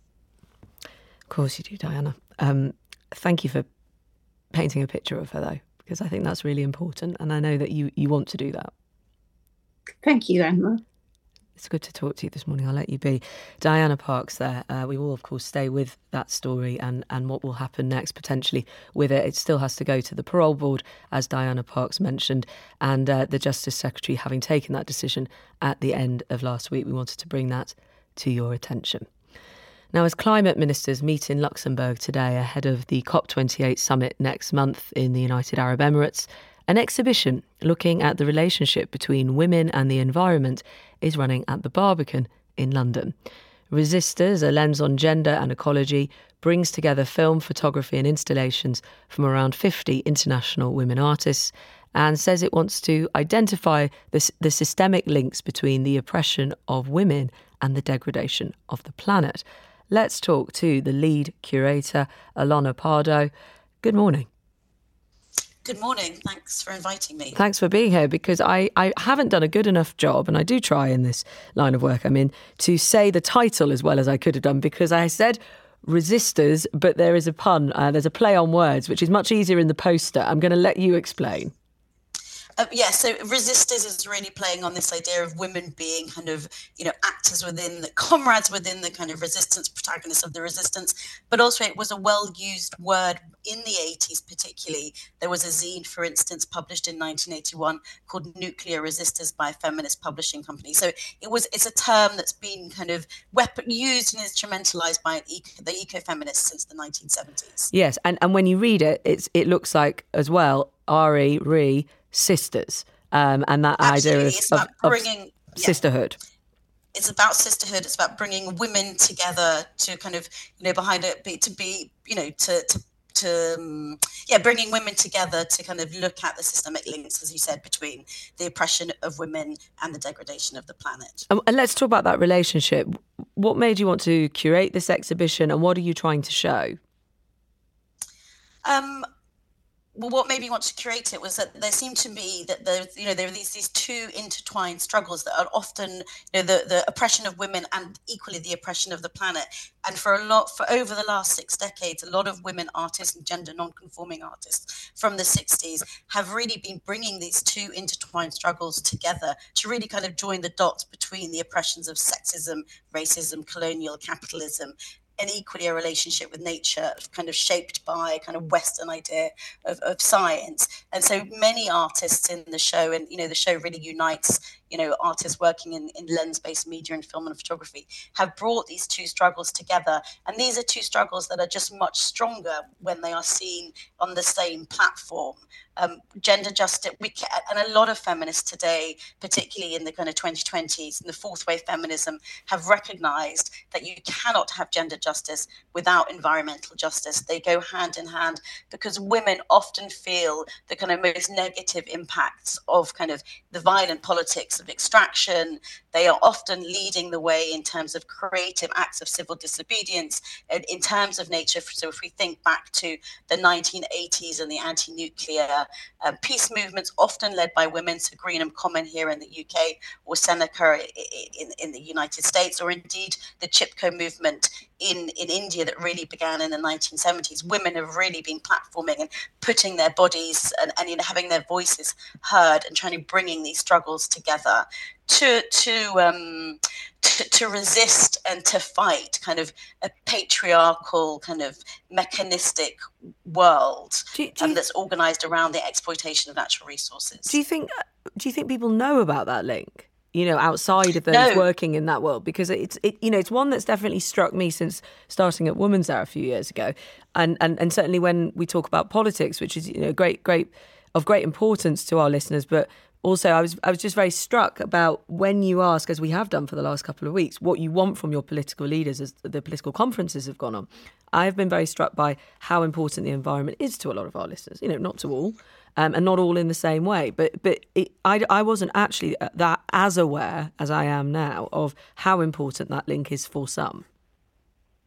Of course you do, Diana. Um, thank you for painting a picture of her, though, because I think that's really important, and I know that you, you want to do that. Thank you, Emma. It's good to talk to you this morning. I'll let you be. Diana Parks there. Uh, we will, of course, stay with that story and, and what will happen next, potentially, with it. It still has to go to the parole board, as Diana Parks mentioned, and uh, the Justice Secretary having taken that decision at the end of last week. We wanted to bring that to your attention. Now, as climate ministers meet in Luxembourg today ahead of the COP twenty-eight summit next month in the United Arab Emirates, an exhibition looking at the relationship between women and the environment is running at the Barbican in London. Resistors, a lens on gender and ecology, brings together film, photography and installations from around fifty international women artists and says it wants to identify the, the systemic links between the oppression of women and the degradation of the planet. Let's talk to the lead curator, Alona Pardo. Good morning. Good morning. Thanks for inviting me. Thanks for being here, because I, I haven't done a good enough job, and I do try in this line of work I'm in, to say the title as well as I could have done, because I said resistors, but there is a pun, uh, there's a play on words, which is much easier in the poster. I'm going to let you explain. Uh, yeah, so Resistors is really playing on this idea of women being kind of, you know, actors within, the comrades within the kind of resistance, protagonists of the resistance, but also it was a well-used word in the eighties particularly. There was a zine, for instance, published in nineteen eighty-one called Nuclear Resistors by a feminist publishing company. So it was it's a term that's been kind of weapon, used and instrumentalized by an eco, the eco-feminists since the nineteen seventies. Yes, and, and when you read it, it's it looks like, as well, R E, re, sisters, um, and that Absolutely. idea of, it's about of, bringing, of yeah. sisterhood. It's about sisterhood. It's about bringing women together to kind of, you know, behind it, be, to be, you know, to, to, to um, yeah, bringing women together to kind of look at the systemic links, as you said, between the oppression of women and the degradation of the planet. Um, and let's talk about that relationship. What made you want to curate this exhibition, and what are you trying to show? Um, Well, what made me want to curate it was that there seemed to me that there, you know, there are these these two intertwined struggles that are often, you know, the, the oppression of women and equally the oppression of the planet. And for a lot, for over the last six decades, a lot of women artists and gender non-conforming artists from the sixties have really been bringing these two intertwined struggles together to really kind of join the dots between the oppressions of sexism, racism, colonial capitalism, and equally a relationship with nature, kind of shaped by kind of Western idea of, of science. And so many artists in the show, and, you know, the show really unites, you know, artists working in, in lens-based media and film and photography, have brought these two struggles together. And these are two struggles that are just much stronger when they are seen on the same platform. Um, gender justice, we can, and a lot of feminists today, particularly in the kind of twenty twenties and the fourth wave feminism, have recognized that you cannot have gender justice without environmental justice. They go hand in hand, because women often feel the kind of most negative impacts of kind of the violent politics of extraction. They are often leading the way in terms of creative acts of civil disobedience, and in terms of nature. So if we think back to the nineteen eighties and the anti-nuclear um, peace movements, often led by women, so Greenham Common here in the U K, or Seneca in, in the United States, or indeed the Chipko movement in, in India that really began in the nineteen seventies. Women have really been platforming and putting their bodies and, and you know, having their voices heard and trying to bringing these struggles together to to um to, to resist and to fight kind of a patriarchal kind of mechanistic world do you, do you, um, that's organized around the exploitation of natural resources. Do you think do you think people know about that link, you know, outside of those no. working in that world? Because it's it you know it's one that's definitely struck me since starting at Women's Hour a few years ago, and and and certainly when we talk about politics, which is, you know, great great of great importance to our listeners, but also, I was I was just very struck about when you ask, as we have done for the last couple of weeks, what you want from your political leaders as the political conferences have gone on. I've been very struck by how important the environment is to a lot of our listeners. You know, not to all, um, and not all in the same way. But but it, I, I wasn't actually that as aware as I am now of how important that link is for some.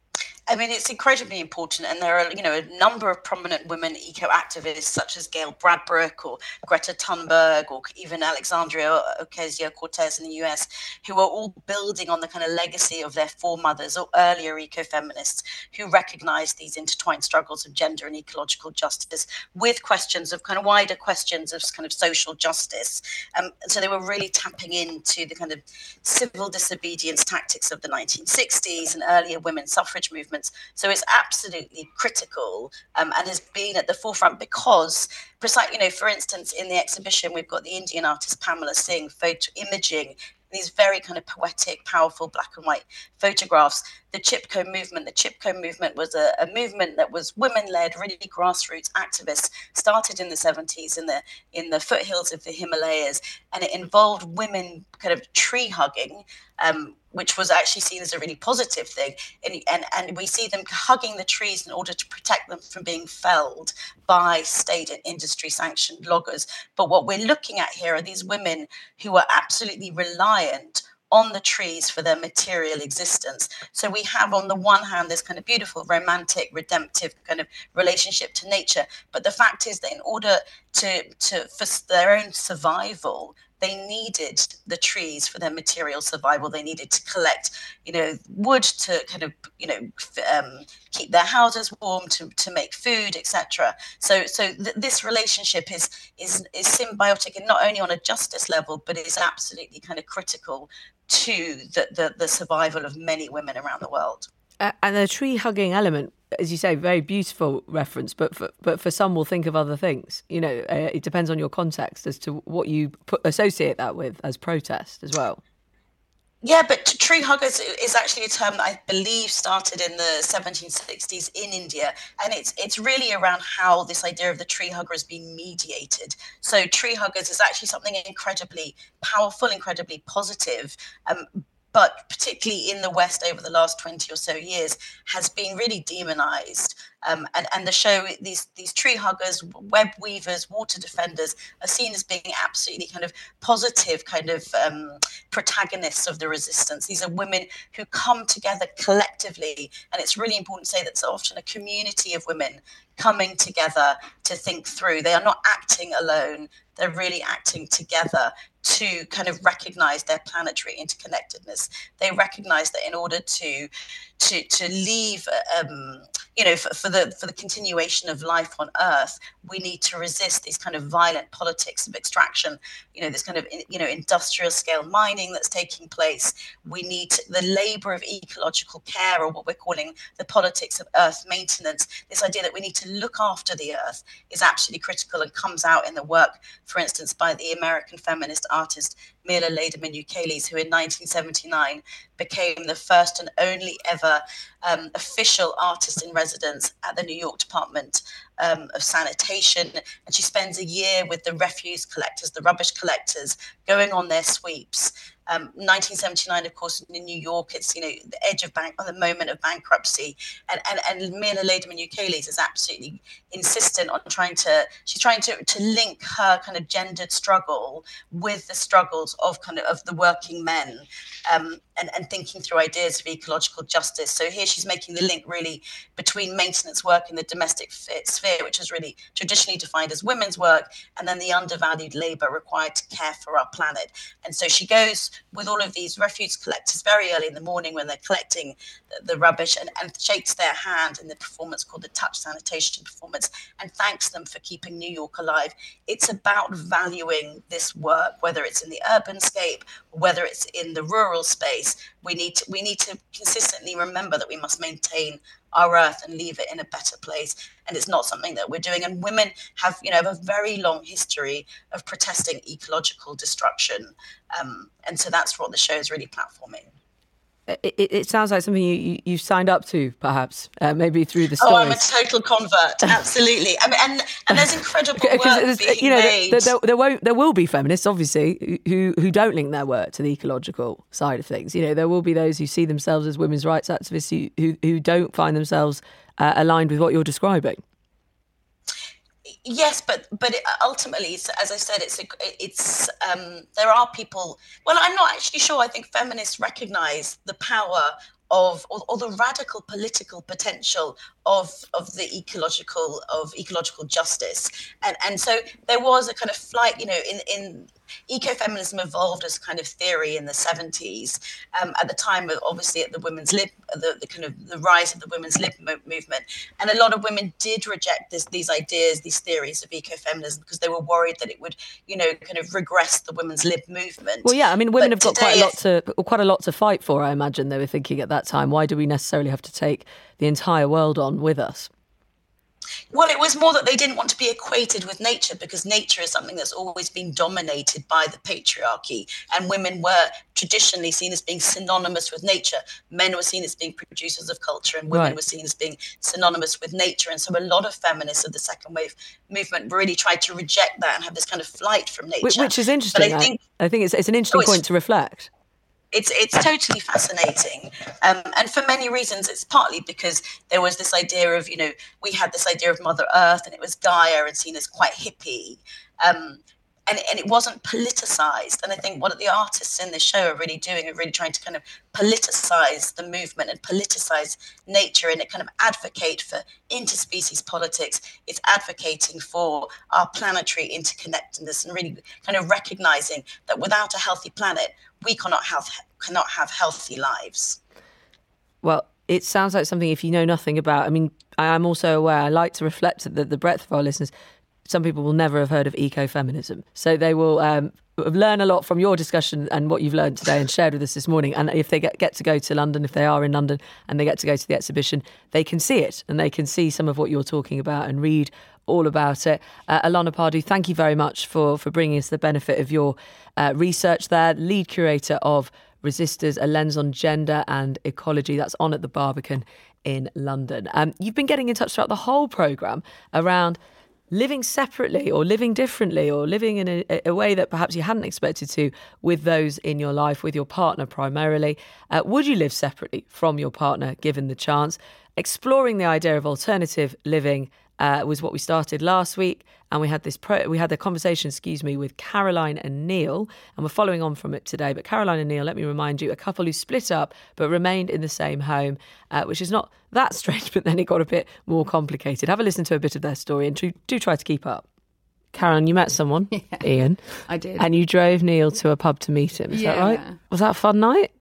I mean, it's incredibly important, and there are, you know, a number of prominent women eco-activists such as Gail Bradbrook or Greta Thunberg or even Alexandria Ocasio-Cortez in the U S, who are all building on the kind of legacy of their foremothers or earlier ecofeminists who recognized these intertwined struggles of gender and ecological justice with questions of kind of wider questions of kind of social justice. Um, so they were really tapping into the kind of civil disobedience tactics of the nineteen sixties and earlier women's suffrage movements. So it's absolutely critical um, and has been at the forefront because, you know, for instance, in the exhibition, we've got the Indian artist Pamela Singh photo imaging these very kind of poetic, powerful black and white photographs. The Chipko movement, the Chipko movement was a, a movement that was women-led, really grassroots activists, started in the seventies in the in the foothills of the Himalayas, and it involved women kind of tree hugging, um, which was actually seen as a really positive thing. And, and, and we see them hugging the trees in order to protect them from being felled by state and industry sanctioned loggers. But what we're looking at here are these women who are absolutely reliant on the trees for their material existence. So we have on the one hand this kind of beautiful, romantic, redemptive kind of relationship to nature. But the fact is that in order to, to for their own survival, they needed the trees for their material survival. They needed to collect, you know, wood to kind of, you know, um, keep their houses warm, to, to make food, et cetera. So, so th- this relationship is is is symbiotic, and not only on a justice level, but is absolutely kind of critical to the the, the survival of many women around the world. Uh, and the tree hugging element, as you say, very beautiful reference, but for, but for some will think of other things. You know, uh, it depends on your context as to what you put, associate that with as protest as well. Yeah, but tree huggers is actually a term that I believe started in the seventeen sixties in India. And it's it's really around how this idea of the tree hugger has been mediated. So tree huggers is actually something incredibly powerful, incredibly positive, um, but particularly in the West over the last twenty or so years, has been really demonized. Um, and, and the show, these these tree huggers, web weavers, water defenders are seen as being absolutely kind of positive kind of um, protagonists of the resistance. These are women who come together collectively. And it's really important to say that it's often a community of women coming together to think through. They are not acting alone. They're really acting together to kind of recognize their planetary interconnectedness. They recognize that in order to to to leave, um, you know, for, for the for the continuation of life on Earth, we need to resist these kind of violent politics of extraction. You know, this kind of you know industrial scale mining that's taking place. We need to, the labor of ecological care, or what we're calling the politics of Earth maintenance. This idea that we need to look after the Earth is absolutely critical, and comes out in the work, for instance, by the American feminist artist Mila Lederman Ukeles, who in nineteen seventy-nine became the first and only ever um, official artist in residence at the New York Department um, of Sanitation. And she spends a year with the refuse collectors, the rubbish collectors, going on their sweeps. Um, nineteen seventy-nine, of course, in New York, it's, you know, the edge of bank, the moment of bankruptcy. And, and, and Mila Lederman Ukeles is absolutely insistent on trying to, she's trying to, to link her kind of gendered struggle with the struggles of kind of, of the working men, um, and, and thinking through ideas of ecological justice. So here she's making the link really between maintenance work in the domestic sphere, which is really traditionally defined as women's work, and then the undervalued labor required to care for our planet. And so she goes with all of these refuse collectors very early in the morning when they're collecting the, the rubbish, and, and shakes their hand in the performance called the Touch Sanitation performance, and thanks them for keeping New York alive. It's about valuing this work, whether it's in the urban scape, whether it's in the rural space. We need to, we need to consistently remember that we must maintain our Earth and leave it in a better place. And it's not something that we're doing. And women have, you know, have a very long history of protesting ecological destruction. Um, and so that's what the show is really platforming. It, it, it sounds like something you, you, you signed up to, perhaps, uh, maybe through the stories. Oh, I'm a total convert, absolutely. I mean, and and there's incredible work being you know, made. There, there, there won't, there will be feminists, obviously, who who don't link their work to the ecological side of things. You know, there will be those who see themselves as women's rights activists who who, who don't find themselves uh, aligned with what you're describing. Yes, but but it, ultimately, it's, as I said, it's a, it's um, there are people. Well, I'm not actually sure. I think feminists recognise the power of, or, or the radical political potential of of the ecological of ecological justice. And and so there was a kind of flight, you know, in in ecofeminism evolved as a kind of theory in the seventies, um, at the time of obviously at the women's lib, the, the kind of the rise of the women's lib mo- movement. And a lot of women did reject this, these ideas, these theories of ecofeminism, because they were worried that it would, you know, kind of regress the women's lib movement. Well, yeah, I mean, women but have got quite a lot today, to quite a lot to fight for, I imagine. They were thinking at that time, why do we necessarily have to take the entire world on with us? Well, it was more that they didn't want to be equated with nature, because nature is something that's always been dominated by the patriarchy, and women were traditionally seen as being synonymous with nature. Men were seen as being producers of culture, and women Right. were seen as being synonymous with nature. And so a lot of feminists of the second wave movement really tried to reject that and have this kind of flight from nature. Which, which is interesting. But I think, I, I think it's, it's an interesting Oh, it's- point to reflect. It's it's totally fascinating, um, and for many reasons. It's partly because there was this idea of, you know, we had this idea of Mother Earth, and it was Gaia and seen as quite hippie, um, and and it wasn't politicized. And I think what the artists in this show are really doing are really trying to kind of politicize the movement and politicize nature, and it kind of advocate for interspecies politics. It's advocating for our planetary interconnectedness, and really kind of recognizing that without a healthy planet, we cannot have cannot have healthy lives. Well, it sounds like something, if you know nothing about, I mean, I am also aware, I like to reflect that the breadth of our listeners, some people will never have heard of ecofeminism. So they will um, learn a lot from your discussion and what you've learned today and shared with us this morning. And if they get, get to go to London, if they are in London and they get to go to the exhibition, they can see it and they can see some of what you're talking about and read all about it. Uh, Ilana Pardew, thank you very much for, for bringing us the benefit of your uh, research there. Lead curator of Resistors, A Lens on Gender and Ecology. That's on at the Barbican in London. Um, you've been getting in touch throughout the whole programme around living separately or living differently or living in a, a way that perhaps you hadn't expected to with those in your life, with your partner primarily. Uh, would you live separately from your partner given the chance? Exploring the idea of alternative living uh, was what we started last week. And we had this pro- we had the conversation, excuse me, with Caroline and Neil, and we're following on from it today. But Caroline and Neil, let me remind you, a couple who split up but remained in the same home, uh, which is not that strange, but then it got a bit more complicated. Have a listen to a bit of their story and do, do try to keep up. Caroline, you met someone, yeah, Ian. I did. And you drove Neil to a pub to meet him, is yeah. that right? Was that a fun night?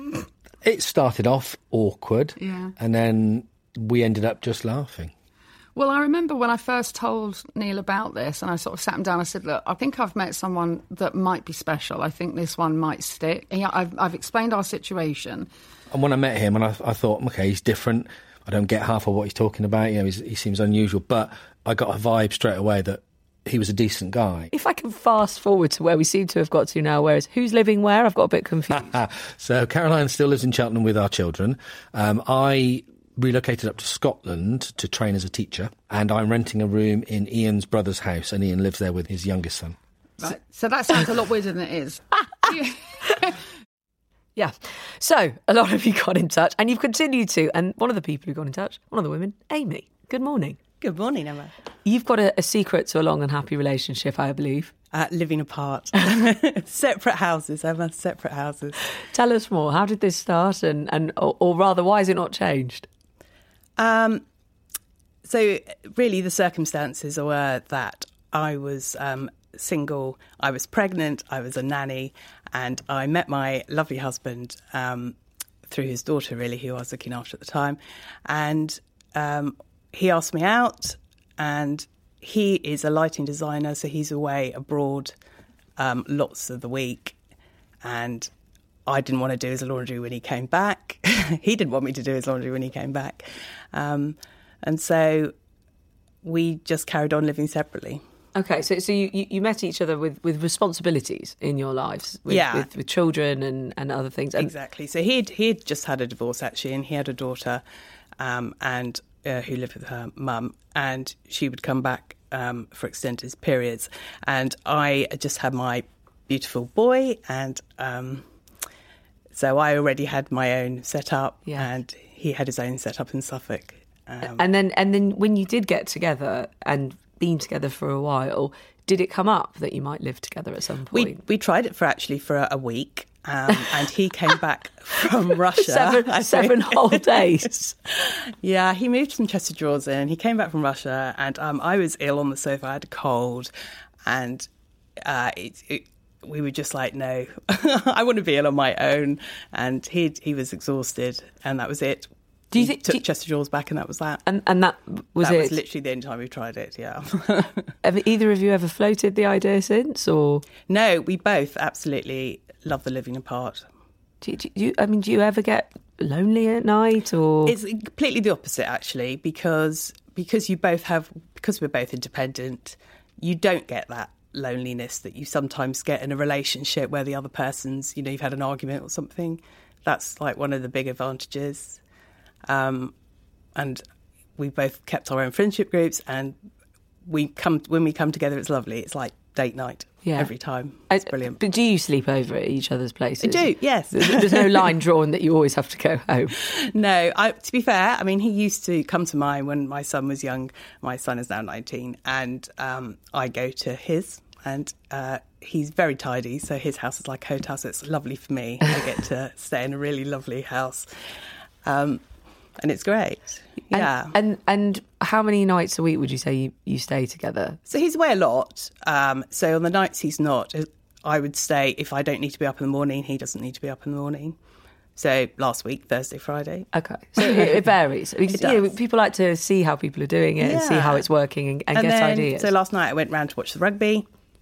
It started off awkward, yeah, and then we ended up just laughing. Well, I remember when I first told Neil about this and I sort of sat him down, I said, look, I think I've met someone that might be special. I think this one might stick. And yeah, I've, I've explained our situation. And when I met him, and I, I thought, OK, he's different. I don't get half of what he's talking about. You know, he's, he seems unusual. But I got a vibe straight away that he was a decent guy. If I can fast forward to where we seem to have got to now, whereas who's living where? I've got a bit confused. So Caroline still lives in Cheltenham with our children. Um, I... relocated up to Scotland to train as a teacher, and I'm renting a room in Ian's brother's house, and Ian lives there with his youngest son. Right. So that sounds a lot weirder than it is. Yeah. So a lot of you got in touch, and you've continued to. And one of the people who got in touch, one of the women, Amy. Good morning. Good morning, Emma. You've got a, a secret to a long and happy relationship, I believe. Uh, living apart. Separate houses, Emma, separate houses. Tell us more. How did this start? And, and or, or rather, why has it not changed? Um, so really the circumstances were that I was um, single, I was pregnant, I was a nanny, and I met my lovely husband um, through his daughter, really, who I was looking after at the time. And um, he asked me out, and he is a lighting designer, so he's away abroad um, lots of the week. And I didn't want to do his laundry when he came back. He didn't want me to do his laundry when he came back. Um, and so we just carried on living separately. Okay, so so you, you met each other with, with responsibilities in your lives, with, yeah. with, with children and, and other things. And exactly. So he'd, he'd just had a divorce, actually, and he had a daughter um, and uh, who lived with her mum, and she would come back um, for extended periods. And I just had my beautiful boy, and um, so I already had my own setup, yeah. and he had his own setup in Suffolk. Um, and then and then when you did get together and been together for a while, did it come up that you might live together at some point? We we tried it for actually for a week, Um, and he came back from Russia. seven seven whole days. Yeah, he moved from Chester Drawers in. He came back from Russia, and um, I was ill on the sofa. I had a cold, and uh, it, it, we were just like, no, I want to be ill on my own. And he he was exhausted, and that was it. Do you he think took you, Chester Drawers back, and that was that? And and that was that it. was literally the only time we tried it. Yeah. Have either of you ever floated the idea since, or no? We both absolutely love the living apart. Do you, do you, I mean, do you ever get lonely at night, or it's completely the opposite actually? Because because you both have because we're both independent, you don't get that loneliness that you sometimes get in a relationship where the other person's, you know, you've had an argument or something. That's like one of the big advantages. Um, and we both kept our own friendship groups, and we come when we come together, it's lovely. It's like date night yeah. every time. It's I, brilliant. But do you sleep over at each other's places? I do, yes. There's no line drawn that you always have to go home. No, I, to be fair, I mean, he used to come to mine when my son was young. My son is now nineteen, and um, I go to his, and uh, he's very tidy, so his house is like a hotel, so it's lovely for me. I get to stay in a really lovely house. Um, And it's great, yeah. And, and and how many nights a week would you say you, you stay together? So he's away a lot. Um, so on the nights he's not, I would stay, if I don't need to be up in the morning, he doesn't need to be up in the morning. So last week, Thursday, Friday. Okay, so it, it varies. It you know, people like to see how people are doing it yeah. and see how it's working and, and, and get then, ideas. So last night I went round to watch the rugby.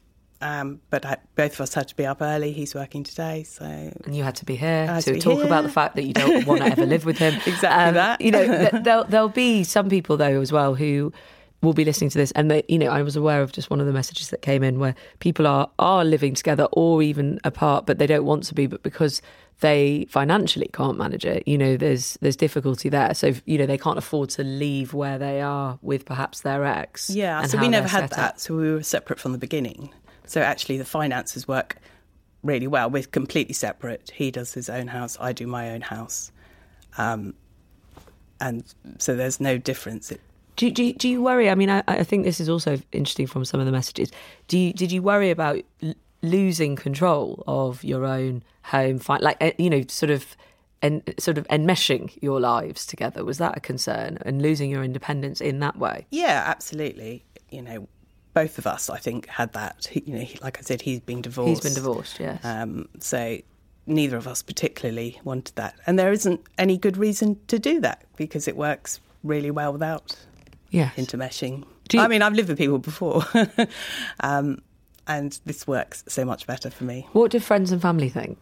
Um, but I, both of us had to be up early. He's working today, so and you had to be here to, to be talk here. about the fact that you don't want to ever live with him. Exactly um, that. You know, th- there'll there'll be some people though as well who will be listening to this, and they, you know, I was aware of just one of the messages that came in where people are are living together or even apart, but they don't want to be, but because they financially can't manage it. You know, there's there's difficulty there. So you know, they can't afford to leave where they are with perhaps their ex. Yeah. and So how we never they're had set that. up. So we were separate from the beginning. So actually the finances work really well. We're completely separate. He does his own house. I do my own house. Um, and so there's no difference. It, do, do, do you worry? I mean, I, I think this is also interesting from some of the messages. Do you, did you worry about l- losing control of your own home? Fi- like, uh, you know, sort of en- sort of enmeshing your lives together. Was that a concern? And losing your independence in that way? Yeah, absolutely. You know, both of us, I think, had that. He, you know, he, like I said, he's been divorced. He's been divorced, yes. Um, so neither of us particularly wanted that. And there isn't any good reason to do that because it works really well without yes. intermeshing. You... I mean, I've lived with people before um, and this works so much better for me. What do friends and family think?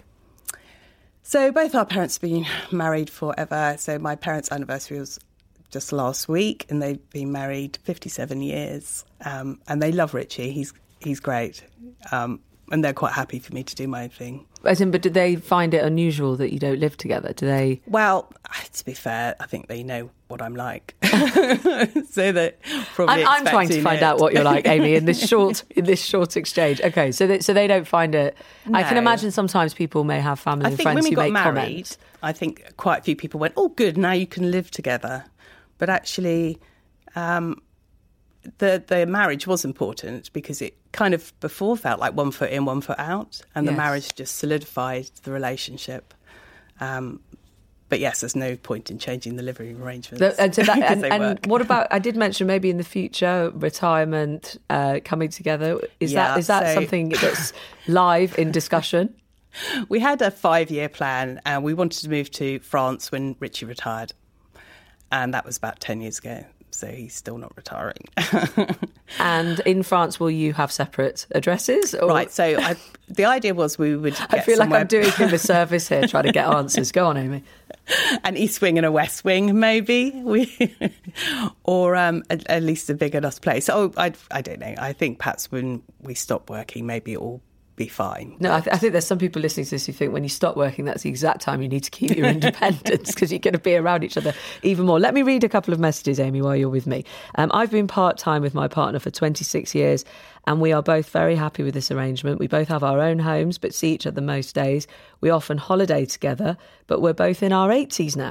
So both our parents have been married forever. So my parents' anniversary was just last week, and they've been married fifty-seven years, um, and they love Richie. He's he's great, um, and they're quite happy for me to do my own thing. As in, but do they find it unusual that you don't live together? Do they? Well, to be fair, I think they know what I'm like, so that probably. I'm, I'm trying to find it. out what you're like, Amy, in this short in this short exchange. Okay, so they, so they don't find it. No. I can imagine sometimes people may have family I and think friends when we who got make married, comments. I think quite a few people went, "Oh, good, now you can live together." But actually, um, the the marriage was important because it kind of before felt like one foot in, one foot out, and Yes. the marriage just solidified the relationship. Um, but yes, there's no point in changing the living arrangements. The, and so that, and, and work. what about? I did mention maybe in the future retirement, uh, coming together. Is Yeah, that is that so- something that's live in discussion? We had a five-year plan, and we wanted to move to France when Richie retired. And that was about ten years ago, so he's still not retiring. And in France, will you have separate addresses? Or? Right, so I, the idea was we would get I feel like somewhere... I'm doing him a service here, trying to get answers. Go on, Amy. An east wing and a west wing, maybe, we, or um, at, at least a big enough place. Oh, I, I don't know. I think perhaps when we stop working, maybe it will be fine. No, I, th- I think there's some people listening to this who think when you stop working, that's the exact time you need to keep your independence because you're going to be around each other even more. Let me read a couple of messages, Amy, while you're with me. Um, I've been part-time with my partner for twenty-six years and we are both very happy with this arrangement. We both have our own homes but see each other most days. We often holiday together, but we're both in our eighties now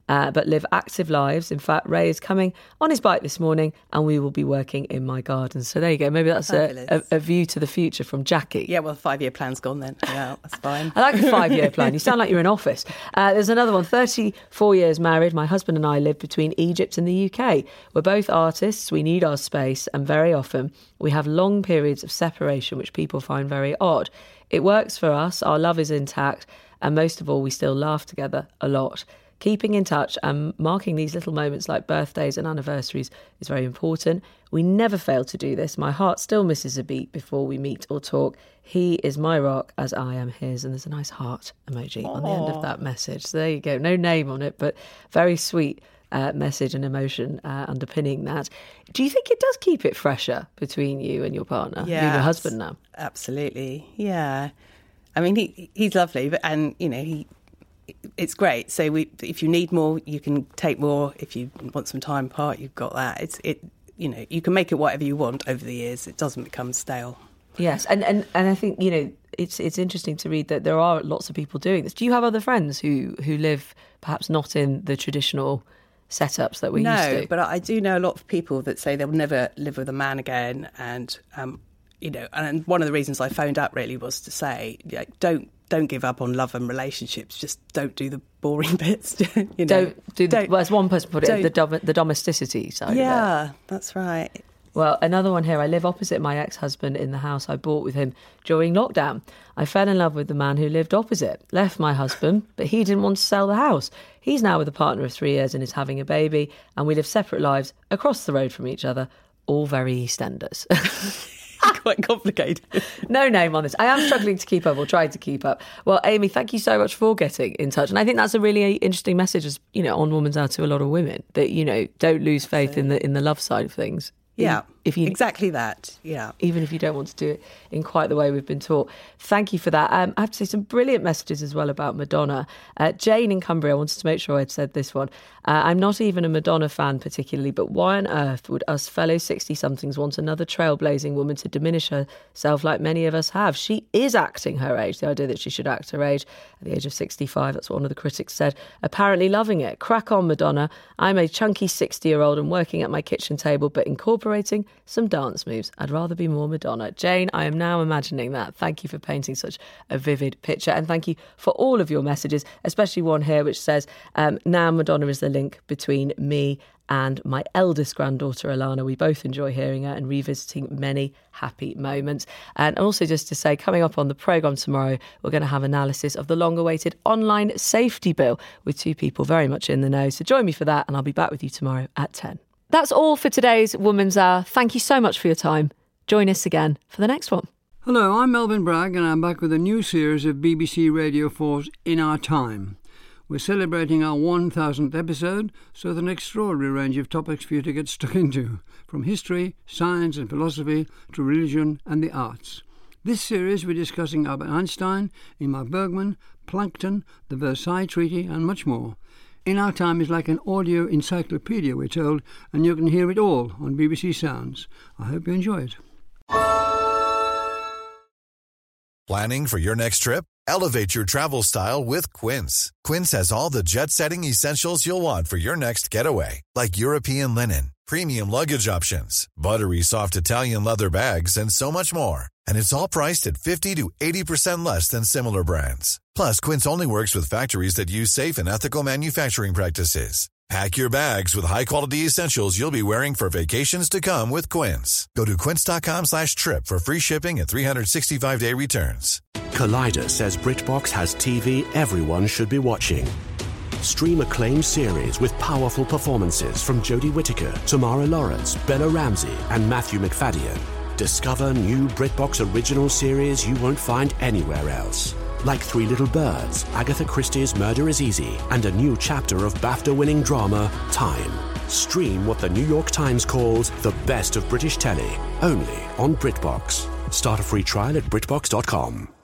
uh, but live active lives. In fact, Ray is coming on his bike this morning and we will be working in my garden. So there you go. Maybe that's a, a, a view to the future from Jackie. Yeah, well, the five-year plan's gone then. Yeah, that's fine. I like the five-year plan. You sound like you're in office. Uh, there's another one. thirty-four years married. My husband and I live between Egypt and the U K. We're both artists. We need our space, and very often we have long periods of separation, which people find very odd. It works for us. Our love is intact. And most of all, we still laugh together a lot. Keeping in touch and marking these little moments like birthdays and anniversaries is very important. We never fail to do this. My heart still misses a beat before we meet or talk. He is my rock as I am his. And there's a nice heart emoji Aww. On the end of that message. So there you go. No name on it, but very sweet uh, message and emotion uh, underpinning that. Do you think it does keep it fresher between you and your partner? Yeah, you and your husband now? Absolutely. Yeah. I mean, he he's lovely, but and, you know, he... it's great. So we, if you need more, you can take more. If you want some time apart, you've got that. It's it. You know, you can make it whatever you want over the years. It doesn't become stale. Yes, and and, and I think, you know, it's it's interesting to read that there are lots of people doing this. Do you have other friends who who live perhaps not in the traditional setups that we no, used to? No, but I do know a lot of people that say they'll never live with a man again, and um, you know, and one of the reasons I phoned up really was to say, like, don't. Don't give up on love and relationships. Just don't do the boring bits. you know? Don't do. The, don't, well, as one person put it, the, dom- the domesticity side. Yeah, of it. That's right. Well, another one here. I live opposite my ex-husband in the house I bought with him during lockdown. I fell in love with the man who lived opposite. Left my husband, but he didn't want to sell the house. He's now with a partner of three years and is having a baby, and we live separate lives across the road from each other. All very EastEnders. Quite complicated. No name on this. I am struggling to keep up, or trying to keep up. Well, Amy, thank you so much for getting in touch. And I think that's a really interesting message, as, you know, on Woman's Hour to a lot of women, that, you know, don't lose faith in the in the love side of things. Yeah, if you, exactly that. Yeah. Even if you don't want to do it in quite the way we've been taught. Thank you for that. Um, I have to say some brilliant messages as well about Madonna. Uh, Jane in Cumbria, I wanted to make sure I'd said this one. Uh, I'm not even a Madonna fan particularly, but why on earth would us fellow sixty-somethings want another trailblazing woman to diminish herself like many of us have? She is acting her age. The idea that she should act her age at the age of sixty-five, that's what one of the critics said. Apparently loving it. Crack on, Madonna. I'm a chunky sixty-year-old and working at my kitchen table, but incorporating some dance moves. I'd rather be more Madonna. Jane, I am now imagining that. Thank you for painting such a vivid picture, and thank you for all of your messages, especially one here which says, um, now Madonna is the link between me and my eldest granddaughter, Alana. We both enjoy hearing her and revisiting many happy moments. And also just to say, coming up on the programme tomorrow, we're going to have analysis of the long-awaited online safety bill with two people very much in the know. So join me for that, and I'll be back with you tomorrow at ten. That's all for today's Woman's Hour. Thank you so much for your time. Join us again for the next one. Hello, I'm Melvyn Bragg, and I'm back with a new series of B B C Radio four's In Our Time. We're celebrating our one thousandth episode, so there's an extraordinary range of topics for you to get stuck into, from history, science and philosophy to religion and the arts. This series we're discussing Albert Einstein, Ingmar Bergman, Plankton, the Versailles Treaty and much more. In Our Time is like an audio encyclopedia, we're told, and you can hear it all on B B C Sounds. I hope you enjoy it. Planning for your next trip? Elevate your travel style with Quince. Quince has all the jet-setting essentials you'll want for your next getaway, like European linen, premium luggage options, buttery soft Italian leather bags, and so much more. And it's all priced at fifty to eighty percent less than similar brands. Plus, Quince only works with factories that use safe and ethical manufacturing practices. Pack your bags with high-quality essentials you'll be wearing for vacations to come with Quince. Go to quince.com slash trip for free shipping and three sixty-five day returns. Collider says BritBox has T V everyone should be watching. Stream acclaimed series with powerful performances from Jodie Whittaker, Tamara Lawrence, Bella Ramsey and Matthew McFadden. Discover new BritBox original series you won't find anywhere else. Like Three Little Birds, Agatha Christie's Murder is Easy, and a new chapter of BAFTA-winning drama, Time. Stream what the New York Times calls the best of British telly, only on BritBox. Start a free trial at BritBox dot com.